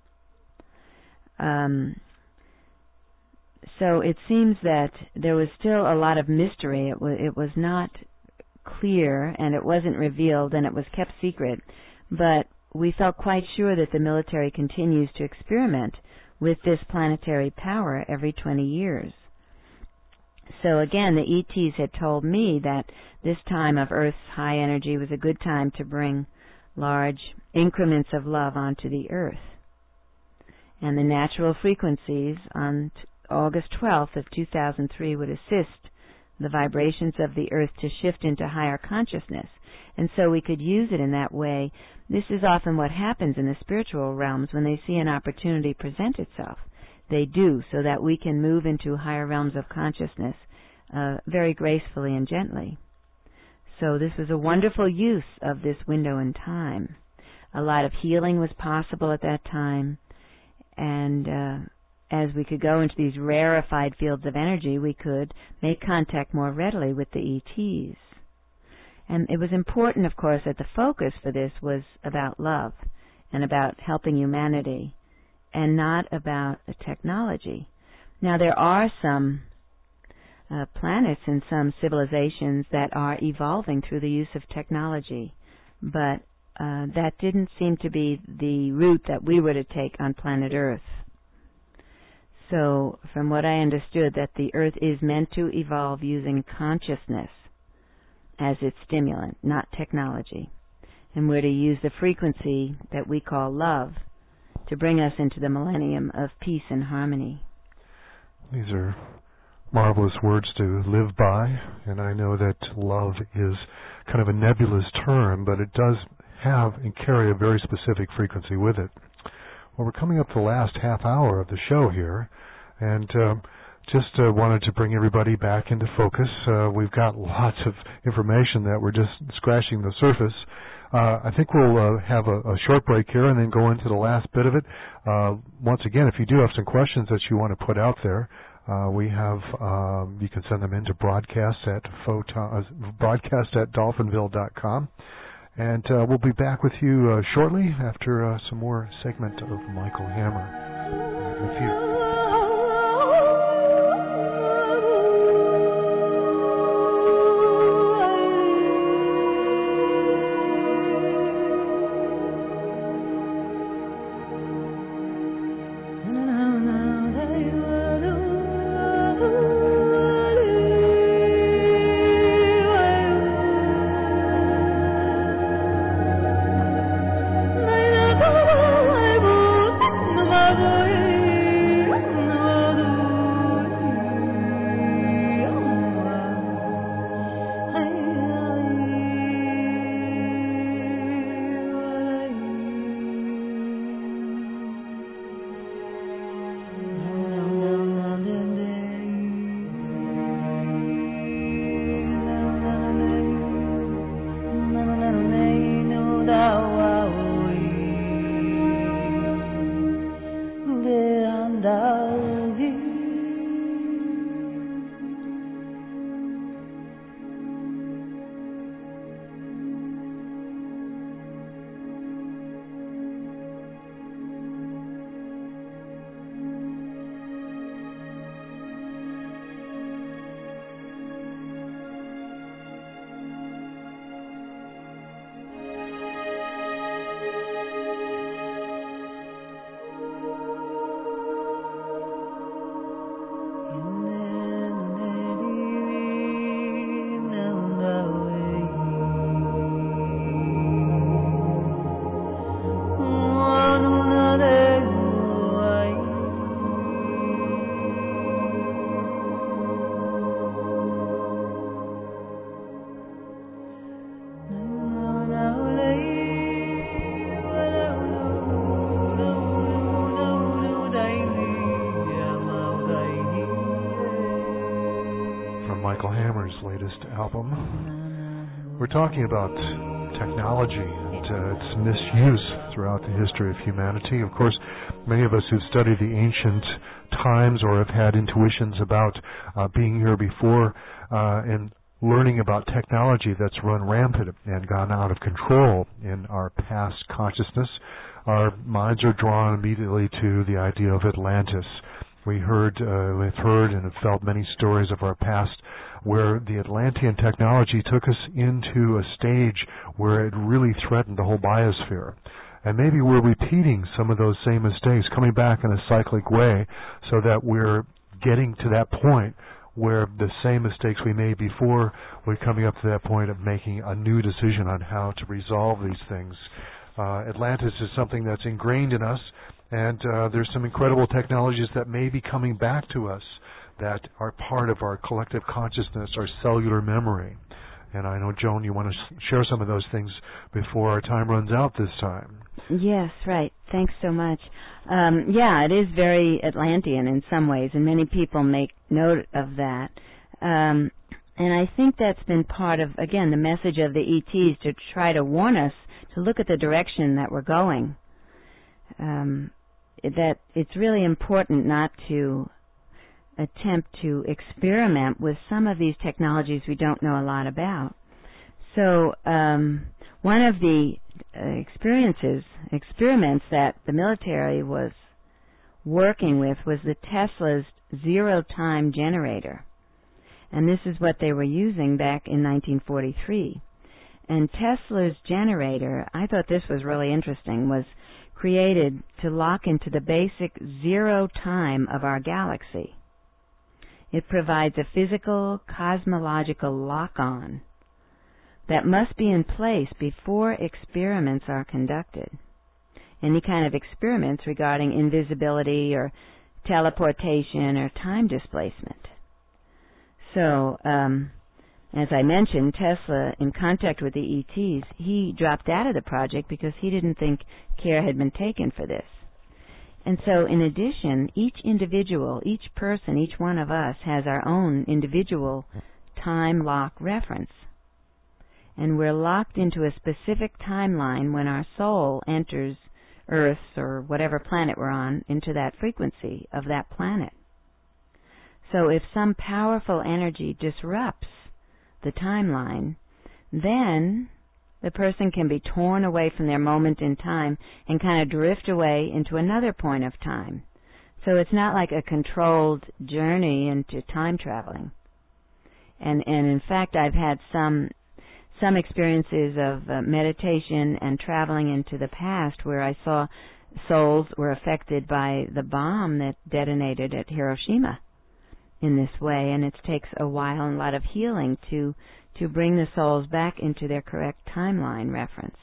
So it seems that there was still a lot of mystery. It was not clear, and it wasn't revealed, and it was kept secret. But we felt quite sure that the military continues to experiment with this planetary power every 20 years. So again, the ETs had told me that this time of Earth's high energy was a good time to bring large increments of love onto the Earth. And the natural frequencies on August 12th of 2003 would assist the vibrations of the Earth to shift into higher consciousness. And so we could use it in that way. This is often what happens in the spiritual realms when they see an opportunity present itself. They do, so that we can move into higher realms of consciousness very gracefully and gently. So this was a wonderful use of this window in time. A lot of healing was possible at that time, and as we could go into these rarefied fields of energy, we could make contact more readily with the ETs. And it was important, of course, that the focus for this was about love and about helping humanity, and not about the technology. Now, there are some planets and some civilizations that are evolving through the use of technology, but that didn't seem to be the route that we were to take on planet Earth. So, from what I understood, that the Earth is meant to evolve using consciousness as its stimulant, not technology. and we're to use the frequency that we call love to bring us into the millennium of peace and harmony.
These are marvelous words to live by, and I know that love is kind of a nebulous term, but it does have and carry a very specific frequency with it. Well, we're coming up to the last half hour of the show here, and just wanted to bring everybody back into focus. We've got lots of information that we're just scratching the surface. I think we'll have a short break here and then go into the last bit of it. Once again, if you do have some questions that you want to put out there, we have, you can send them into broadcast at dolphinville.com. And we'll be back with you shortly after some more segment of Michael Hammer. With you. We're talking about technology and its misuse throughout the history of humanity. Of course, many of us who've studied the ancient times or have had intuitions about being here before and learning about technology that's run rampant and gone out of control in our past consciousness, our minds are drawn immediately to the idea of Atlantis. We've heard and have felt many stories of our past where the Atlantean technology took us into a stage where it really threatened the whole biosphere. And maybe we're repeating some of those same mistakes, coming back in a cyclic way, so that we're getting to that point where the same mistakes we made before, we're coming up to that point of making a new decision on how to resolve these things. Atlantis is something that's ingrained in us, and there's some incredible technologies that may be coming back to us that are part of our collective consciousness, our cellular memory. And I know, Joan, you want to share some of those things before our time runs out this time.
Yes, right. Thanks so much. Yeah, it is very Atlantean in some ways, and many people make note of that. And I think that's been part of, again, the message of the ETs to try to warn us to look at the direction that we're going. That it's really important not to attempt to experiment with some of these technologies we don't know a lot about. So one of the experiments that the military was working with was the Tesla's zero-time generator. And this is what they were using back in 1943. And Tesla's generator, I thought this was really interesting, was created to lock into the basic zero time of our galaxy. It provides a physical, cosmological lock-on that must be in place before experiments are conducted. Any kind of experiments regarding invisibility or teleportation or time displacement. So, as I mentioned, Tesla, in contact with the ETs, he dropped out of the project because he didn't think care had been taken for this. And so, in addition, each individual, each person, each one of us has our own individual time lock reference. And we're locked into a specific timeline when our soul enters Earth or whatever planet we're on into that frequency of that planet. So if some powerful energy disrupts the timeline, then the person can be torn away from their moment in time and kind of drift away into another point of time. So it's not like a controlled journey into time traveling. And in fact, I've had some experiences of meditation and traveling into the past where I saw souls were affected by the bomb that detonated at Hiroshima in this way, and it takes a while and a lot of healing to bring the souls back into their correct timeline reference.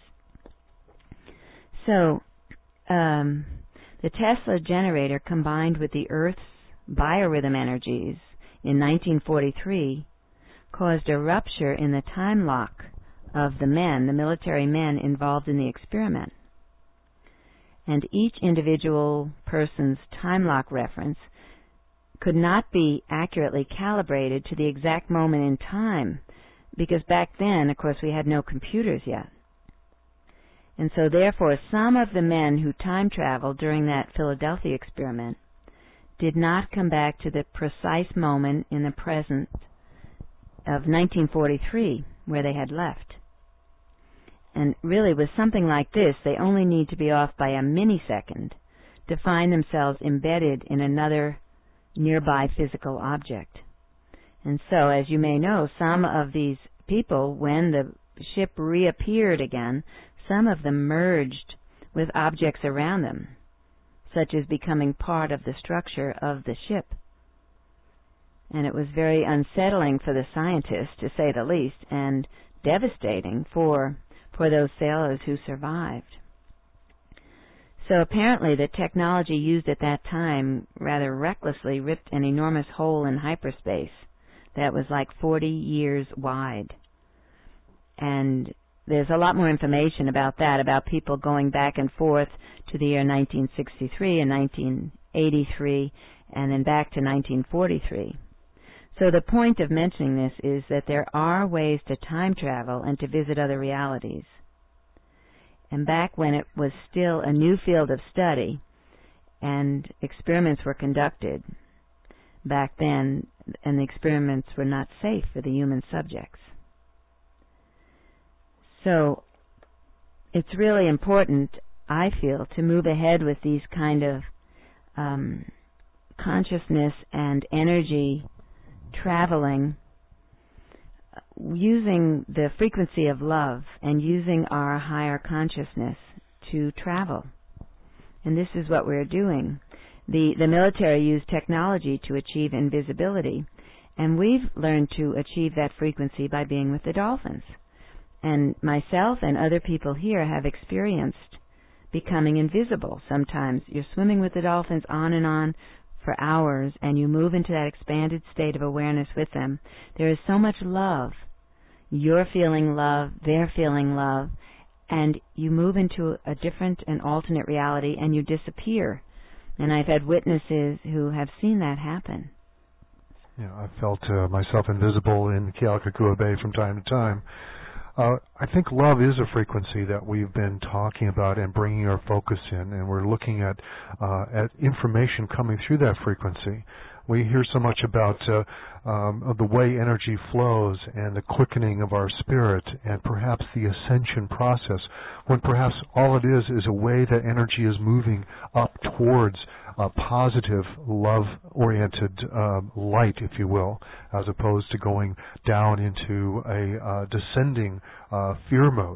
So the Tesla generator combined with the Earth's biorhythm energies in 1943 caused a rupture in the time lock of the military men involved in the experiment. And each individual person's time lock reference could not be accurately calibrated to the exact moment in time, because back then, of course, we had no computers yet. And so therefore, some of the men who time traveled during that Philadelphia experiment did not come back to the precise moment in the present of 1943 where they had left. And really, with something like this, they only need to be off by a millisecond to find themselves embedded in another nearby physical object. And so, as you may know, some of these people, when the ship reappeared again, some of them merged with objects around them, such as becoming part of the structure of the ship. And it was very unsettling for the scientists, to say the least, and devastating for those sailors who survived. So apparently the technology used at that time rather recklessly ripped an enormous hole in hyperspace that was like 40 years wide. And there's a lot more information about that, about people going back and forth to the year 1963 and 1983, and then back to 1943. So the point of mentioning this is that there are ways to time travel and to visit other realities. And back when it was still a new field of study and experiments were conducted back then, and the experiments were not safe for the human subjects. So it's really important, I feel, to move ahead with these kind of consciousness and energy traveling using the frequency of love and using our higher consciousness to travel. And this is what we're doing. The military used technology to achieve invisibility, and we've learned to achieve that frequency by being with the dolphins. And myself and other people here have experienced becoming invisible. Sometimes you're swimming with the dolphins on and on for hours, and you move into that expanded state of awareness with them. There is so much love. You're feeling love, they're feeling love, and you move into a different and alternate reality, and you disappear. And I've had witnesses who have seen that happen.
Yeah, I've felt myself invisible in Kealakekua Bay from time to time. I think love is a frequency that we've been talking about and bringing our focus in, and we're looking at information coming through that frequency. We hear so much about the way energy flows and the quickening of our spirit and perhaps the ascension process, when perhaps all it is a way that energy is moving up towards a positive, love-oriented light, if you will, as opposed to going down into a descending fear mode.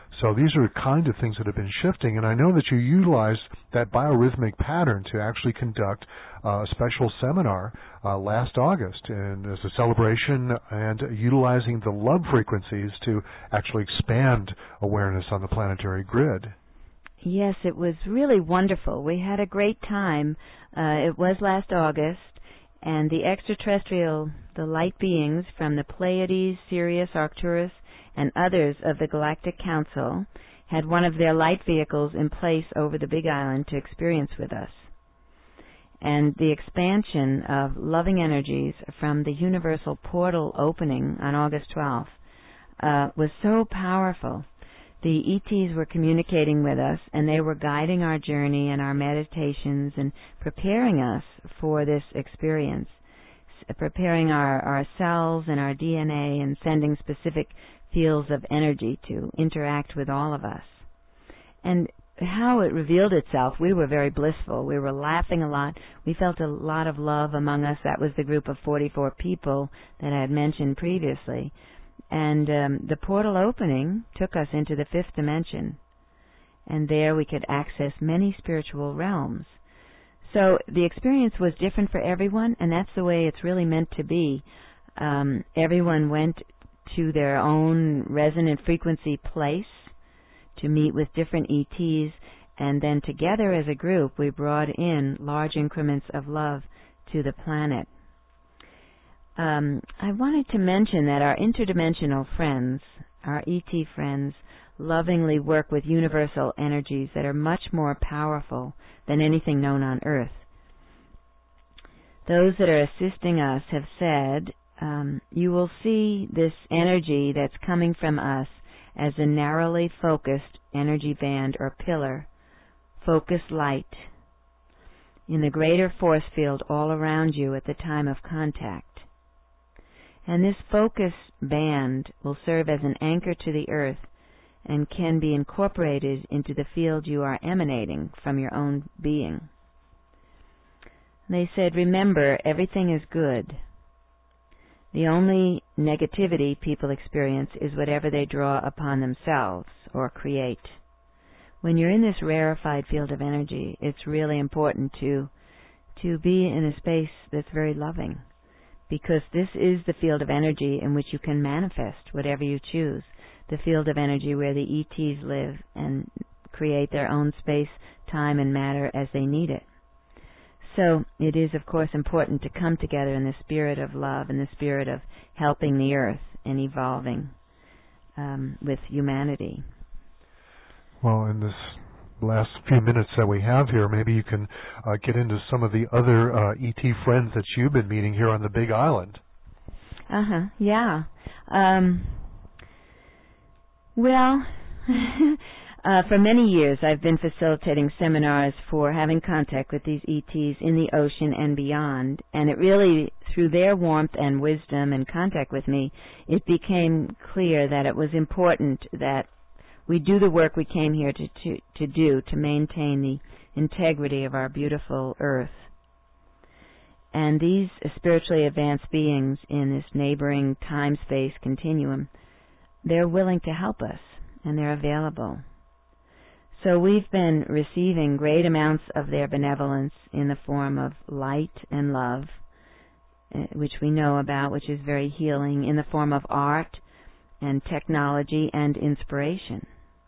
So these are the kind of things that have been shifting, and I know that you utilized that biorhythmic pattern to actually conduct a special seminar last August, and as a celebration and utilizing the love frequencies to actually expand awareness on the planetary grid.
Yes, it was really wonderful. We had a great time. It was last August, and the extraterrestrial, the light beings from the Pleiades, Sirius, Arcturus, and others of the Galactic Council had one of their light vehicles in place over the Big Island to experience with us. And the expansion of loving energies from the universal portal opening on August 12th was so powerful. The ETs were communicating with us, and they were guiding our journey and our meditations and preparing us for this experience, preparing our cells and our DNA and sending specific fields of energy to interact with all of us. And how it revealed itself, we were very blissful. We were laughing a lot. We felt a lot of love among us. That was the group of 44 people that I had mentioned previously. And the portal opening took us into the fifth dimension. And there we could access many spiritual realms. So the experience was different for everyone, and that's the way it's really meant to be. Everyone went to their own resonant frequency place to meet with different ETs, and then together as a group we brought in large increments of love to the planet. I wanted to mention that our interdimensional friends, our ET friends, lovingly work with universal energies that are much more powerful than anything known on Earth. Those that are assisting us have said, you will see this energy that's coming from us as a narrowly focused energy band or pillar, focused light, in the greater force field all around you at the time of contact. And this focus band will serve as an anchor to the earth and can be incorporated into the field you are emanating from your own being. They said, remember, everything is good. The only negativity people experience is whatever they draw upon themselves or create. When you're in this rarefied field of energy, it's really important to be in a space that's very loving, because this is the field of energy in which you can manifest whatever you choose, the field of energy where the ETs live and create their own space, time, and matter as they need it. So it is, of course, important to come together in the spirit of love and the spirit of helping the earth and evolving with humanity.
Well, in this last few minutes that we have here, maybe you can get into some of the other ET friends that you've been meeting here on the Big Island.
Yeah. Well, for many years I've been facilitating seminars for having contact with these ETs in the ocean and beyond, and it really, through their warmth and wisdom and contact with me, it became clear that it was important that we do the work we came here to do to maintain the integrity of our beautiful earth. And these spiritually advanced beings in this neighboring time-space continuum, they're willing to help us, and they're available. So we've been receiving great amounts of their benevolence in the form of light and love, which we know about, which is very healing, in the form of art and technology and inspiration.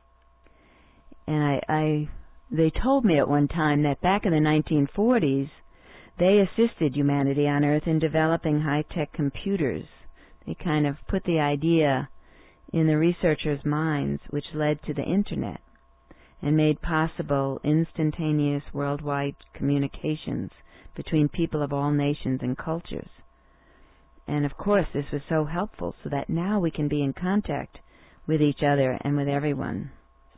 And they told me at one time that back in the 1940s, they assisted humanity on Earth in developing high-tech computers. They kind of put the idea in the researchers' minds, which led to the Internet and made possible instantaneous worldwide communications between people of all nations and cultures. And of course, this was so helpful so that now we can be in contact with each other and with everyone.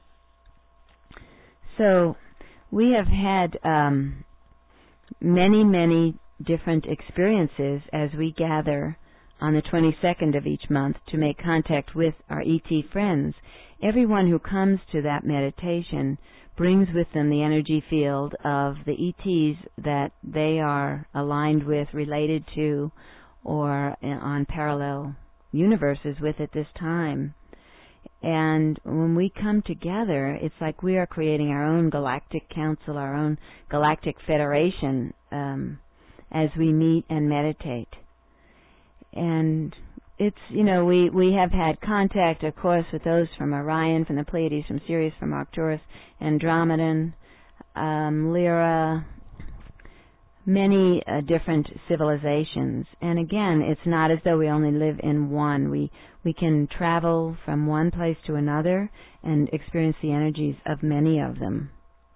So we have had many, many different experiences as we gather on the 22nd of each month to make contact with our ET friends. Everyone who comes to that meditation brings with them the energy field of the ETs that they are aligned with, related to, or on parallel universes with at this time. And when we come together, it's like we are creating our own galactic council, our own galactic federation, as we meet and meditate. And it's, we have had contact, of course, with those from Orion, from the Pleiades, from Sirius, from Arcturus, Andromedan, Lyra, many different civilizations. And again, it's not as though we only live in one. We can travel from one place to another and experience the energies of many of them.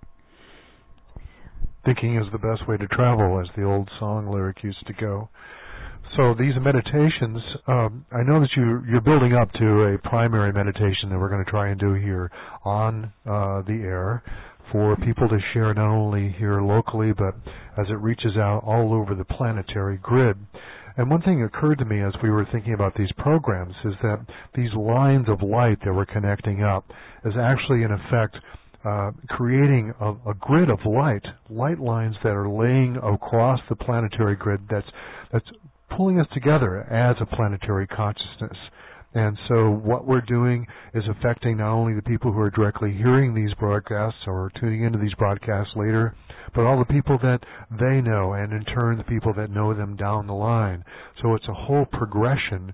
Thinking is the best way to travel, as the old song lyric used to go. So these meditations, I know that you're building up to a primary meditation that we're going to try and do here on the air for people to share not only here locally, but as it reaches out all over the planetary grid. And one thing occurred to me as we were thinking about these programs is that these lines of light that we're connecting up is actually, in effect, creating a grid of light lines that are laying across the planetary grid that's pulling us together as a planetary consciousness. And so what we're doing is affecting not only the people who are directly hearing these broadcasts or tuning into these broadcasts later, but all the people that they know, and in turn the people that know them down the line. So it's a whole progression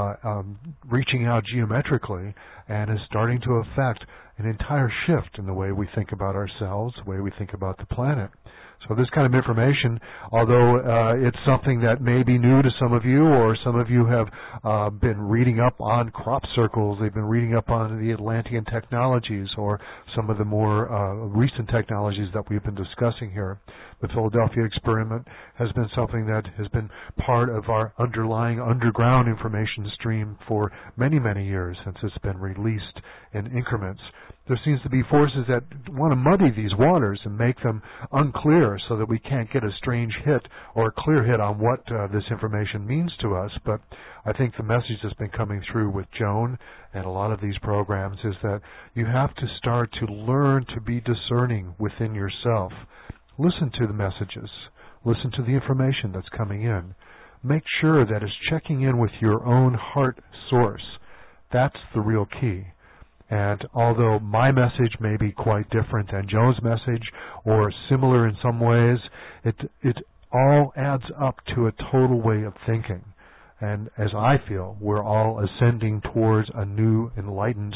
reaching out geometrically and is starting to affect an entire shift in the way we think about ourselves, the way we think about the planet. So this kind of information, although it's something that may be new to some of you, or some of you have been reading up on crop circles, they've been reading up on the Atlantean technologies, or some of the more recent technologies that we've been discussing here. The Philadelphia experiment has been something that has been part of our underlying underground information stream for many, many years, since it's been released in increments. There seems to be forces that want to muddy these waters and make them unclear so that we can't get a strange hit or a clear hit on what this information means to us. But I think the message that's been coming through with Joan and a lot of these programs is that you have to start to learn to be discerning within yourself. Listen to the messages. Listen to the information that's coming in. Make sure that it's checking in with your own heart source. That's the real key. And although my message may be quite different than Joan's message, or similar in some ways, it all adds up to a total way of thinking. And as I feel, we're all ascending towards a new, enlightened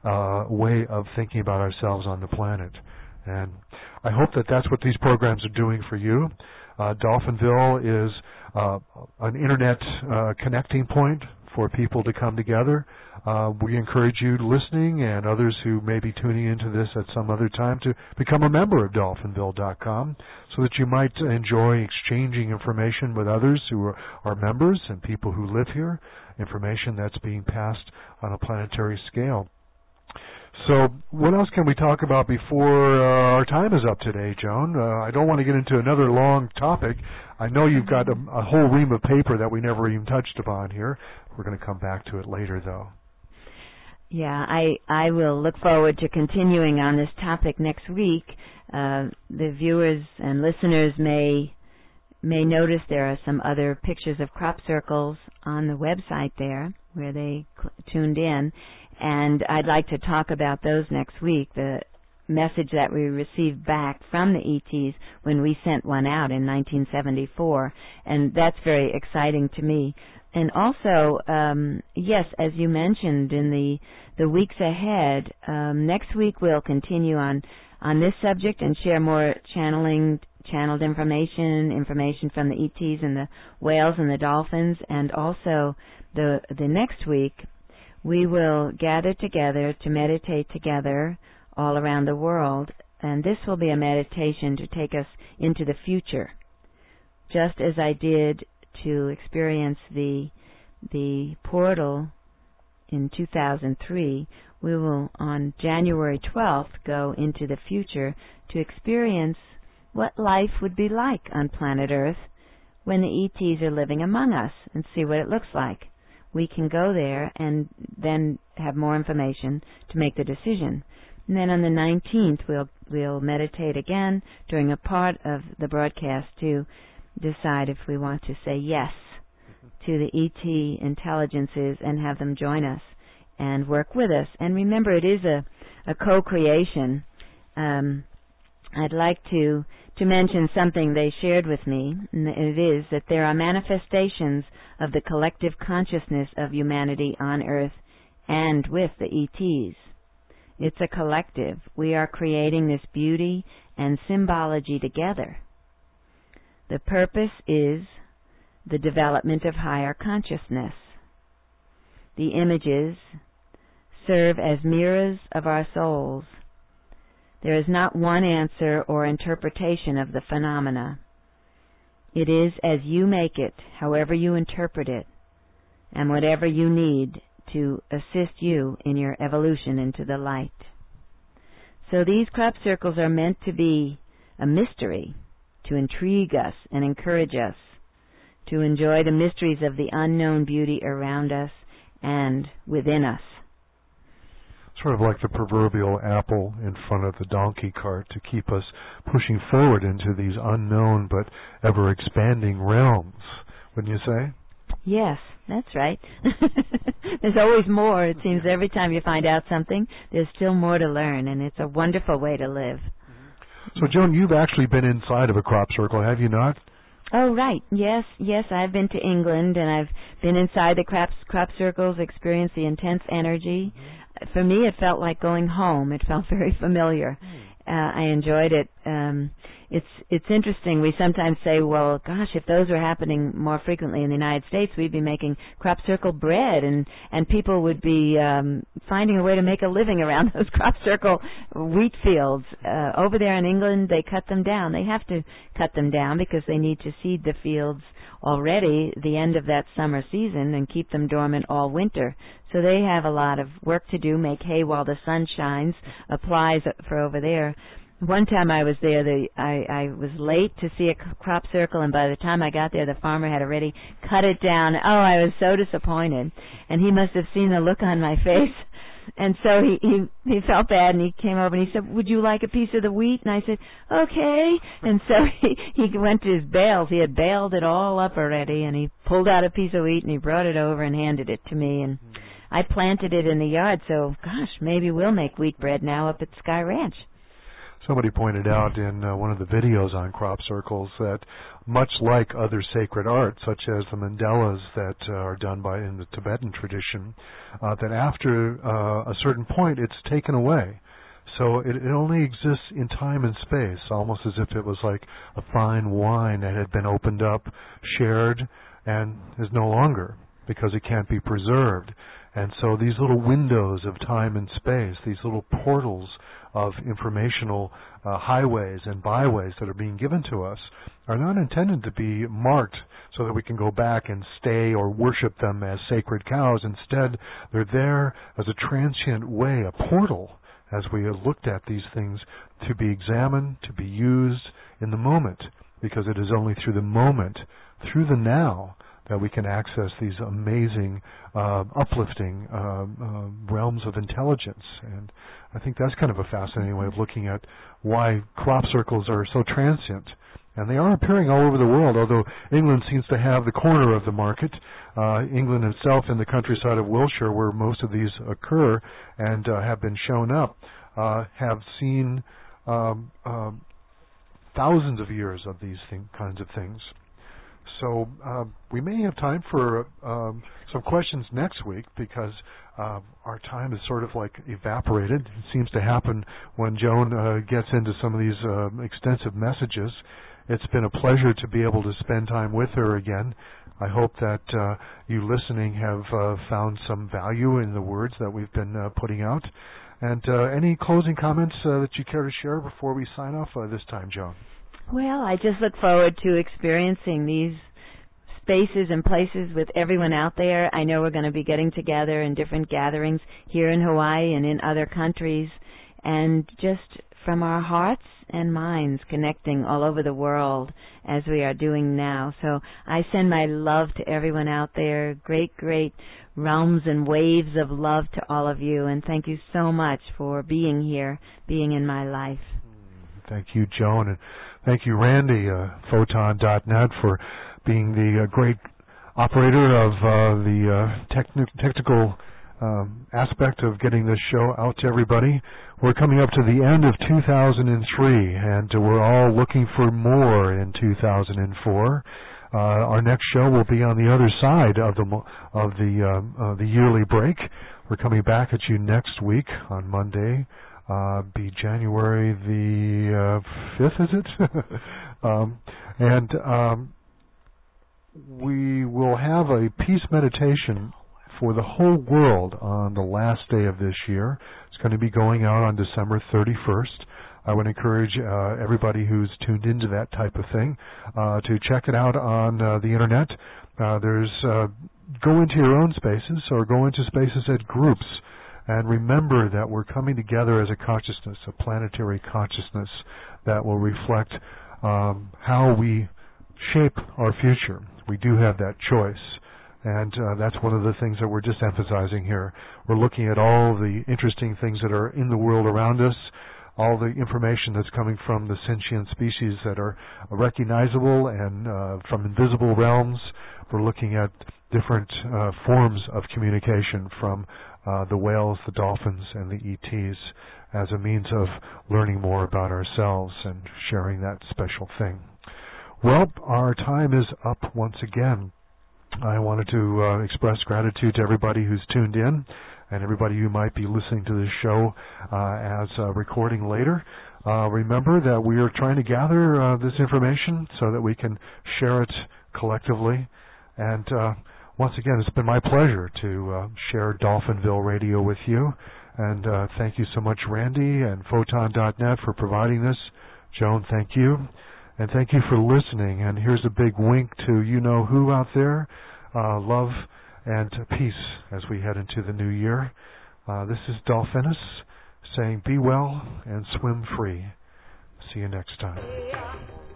way of thinking about ourselves on the planet. And I hope that that's what these programs are doing for you. Dolphinville is an internet connecting point for people to come together. We encourage you listening and others who may be tuning into this at some other time to become a member of Dolphinville.com so that you might enjoy exchanging information with others who are members and people who live here, information that's being passed on a planetary scale. So what else can we talk about before our time is up today, Joan? I don't want to get into another long topic. I know you've got a whole ream of paper that we never even touched upon here. We're going to come back to it later, though.
Yeah, I will look forward to continuing on this topic next week. The viewers and listeners may notice there are some other pictures of crop circles on the website there where they tuned in. And I'd like to talk about those next week, the message that we received back from the ETs when we sent one out in 1974. And that's very exciting to me. And also, yes, as you mentioned, in the weeks ahead, next week we'll continue on this subject and share more channeled information from the ETs and the whales and the dolphins. And also the next week, we will gather together to meditate together all around the world, and this will be a meditation to take us into the future. Just as I did to experience the portal in 2003, we will on January 12th go into the future to experience what life would be like on planet Earth when the ETs are living among us and see what it looks like. We can go there and then have more information to make the decision. And then on the 19th, we'll meditate again during a part of the broadcast to decide if we want to say yes to the ET intelligences and have them join us and work with us. And remember, it is a co-creation. I'd like to mention something they shared with me, and it is that there are manifestations of the collective consciousness of humanity on Earth and with the ETs. It's a collective. We are creating this beauty and symbology together. The purpose is the development of higher consciousness. The images serve as mirrors of our souls. There is not one answer or interpretation of the phenomena. It is as you make it, however you interpret it, and whatever you need to assist you in your evolution into the light. So these crop circles are meant to be a mystery, to intrigue us and encourage us, to enjoy the mysteries of the unknown beauty around us and within us.
Sort of like the proverbial apple in front of the donkey cart to keep us pushing forward into these unknown but ever-expanding realms, wouldn't you say?
Yes, that's right. There's always more. It seems every time you find out something, there's still more to learn, and it's a wonderful way to live.
So, Joan, you've actually been inside of a crop circle, have you not?
Oh, right. Yes, I've been to England, and I've been inside the crop circles, experienced the intense energy. For me, it felt like going home. It felt very familiar. I enjoyed it. It's interesting. We sometimes say, well, gosh, if those were happening more frequently in the United States, we'd be making crop circle bread, and people would be finding a way to make a living around those crop circle wheat fields. Over there in England, they cut them down. They have to cut them down because they need to seed the fields already the end of that summer season and keep them dormant all winter. So they have a lot of work to do, make hay while the sun shines, applies for over there. One time I was there, I was late to see a crop circle, and by the time I got there, the farmer had already cut it down. Oh, I was so disappointed. And he must have seen the look on my face. And so he felt bad, and he came over and he said, would you like a piece of the wheat? And I said, okay. And so he went to his bales. He had baled it all up already, and he pulled out a piece of wheat, and he brought it over and handed it to me. And I planted it in the yard, so, gosh, maybe we'll make wheat bread now up at Sky Ranch.
Somebody pointed out in one of the videos on crop circles that much like other sacred art, such as the mandalas that are done in the Tibetan tradition, that after a certain point it's taken away. So it only exists in time and space, almost as if it was like a fine wine that had been opened up, shared, and is no longer because it can't be preserved. And so these little windows of time and space, these little portals of informational highways and byways that are being given to us are not intended to be marked so that we can go back and stay or worship them as sacred cows. Instead, they're there as a transient way, a portal, as we have looked at these things, to be examined, to be used in the moment, because it is only through the moment, through the now, that we can access these amazing, uplifting realms of intelligence. And I think that's kind of a fascinating way of looking at why crop circles are so transient. And they are appearing all over the world, although England seems to have the corner of the market. England itself, in the countryside of Wiltshire, where most of these occur and have been shown up, have seen thousands of years of these kinds of things. So we may have time for some questions next week, because our time is sort of like evaporated. It seems to happen when Joan gets into some of these extensive messages. It's been a pleasure to be able to spend time with her again. I hope that you listening have found some value in the words that we've been putting out. And any closing comments that you care to share before we sign off this time, Joan?
Well, I just look forward to experiencing these spaces and places with everyone out there. I know we're going to be getting together in different gatherings here in Hawaii and in other countries, and just from our hearts and minds connecting all over the world as we are doing now. So I send my love to everyone out there, great realms and waves of love to all of you, and thank you so much for being here, being in my life.
Thank you, Joan, and thank you, Randy, Photon.net, for being the great operator of the technical aspect of getting this show out to everybody. We're coming up to the end of 2003, and we're all looking for more in 2004. Our next show will be on the other side of the yearly break. We're coming back at you next week on Monday. Be January the 5th, is it? We will have a peace meditation for the whole world on the last day of this year. It's going to be going out on December 31st. I would encourage everybody who's tuned into that type of thing to check it out on the Internet. Go into your own spaces or go into spaces at groups. And remember that we're coming together as a consciousness, a planetary consciousness that will reflect how we shape our future. We do have that choice. And that's one of the things that we're just emphasizing here. We're looking at all the interesting things that are in the world around us, all the information that's coming from the sentient species that are recognizable and from invisible realms. We're looking at different forms of communication from the whales, the dolphins, and the ETs as a means of learning more about ourselves and sharing that special thing. Well, our time is up once again. I wanted to express gratitude to everybody who's tuned in and everybody who might be listening to this show as a recording later. Remember that we are trying to gather this information so that we can share it collectively. And once again, it's been my pleasure to share Dolphinville Radio with you. And thank you so much, Randy and Photon.net, for providing this. Joan, thank you. And thank you for listening. And here's a big wink to you-know-who out there. Love and peace as we head into the new year. This is Dolphinus saying be well and swim free. See you next time.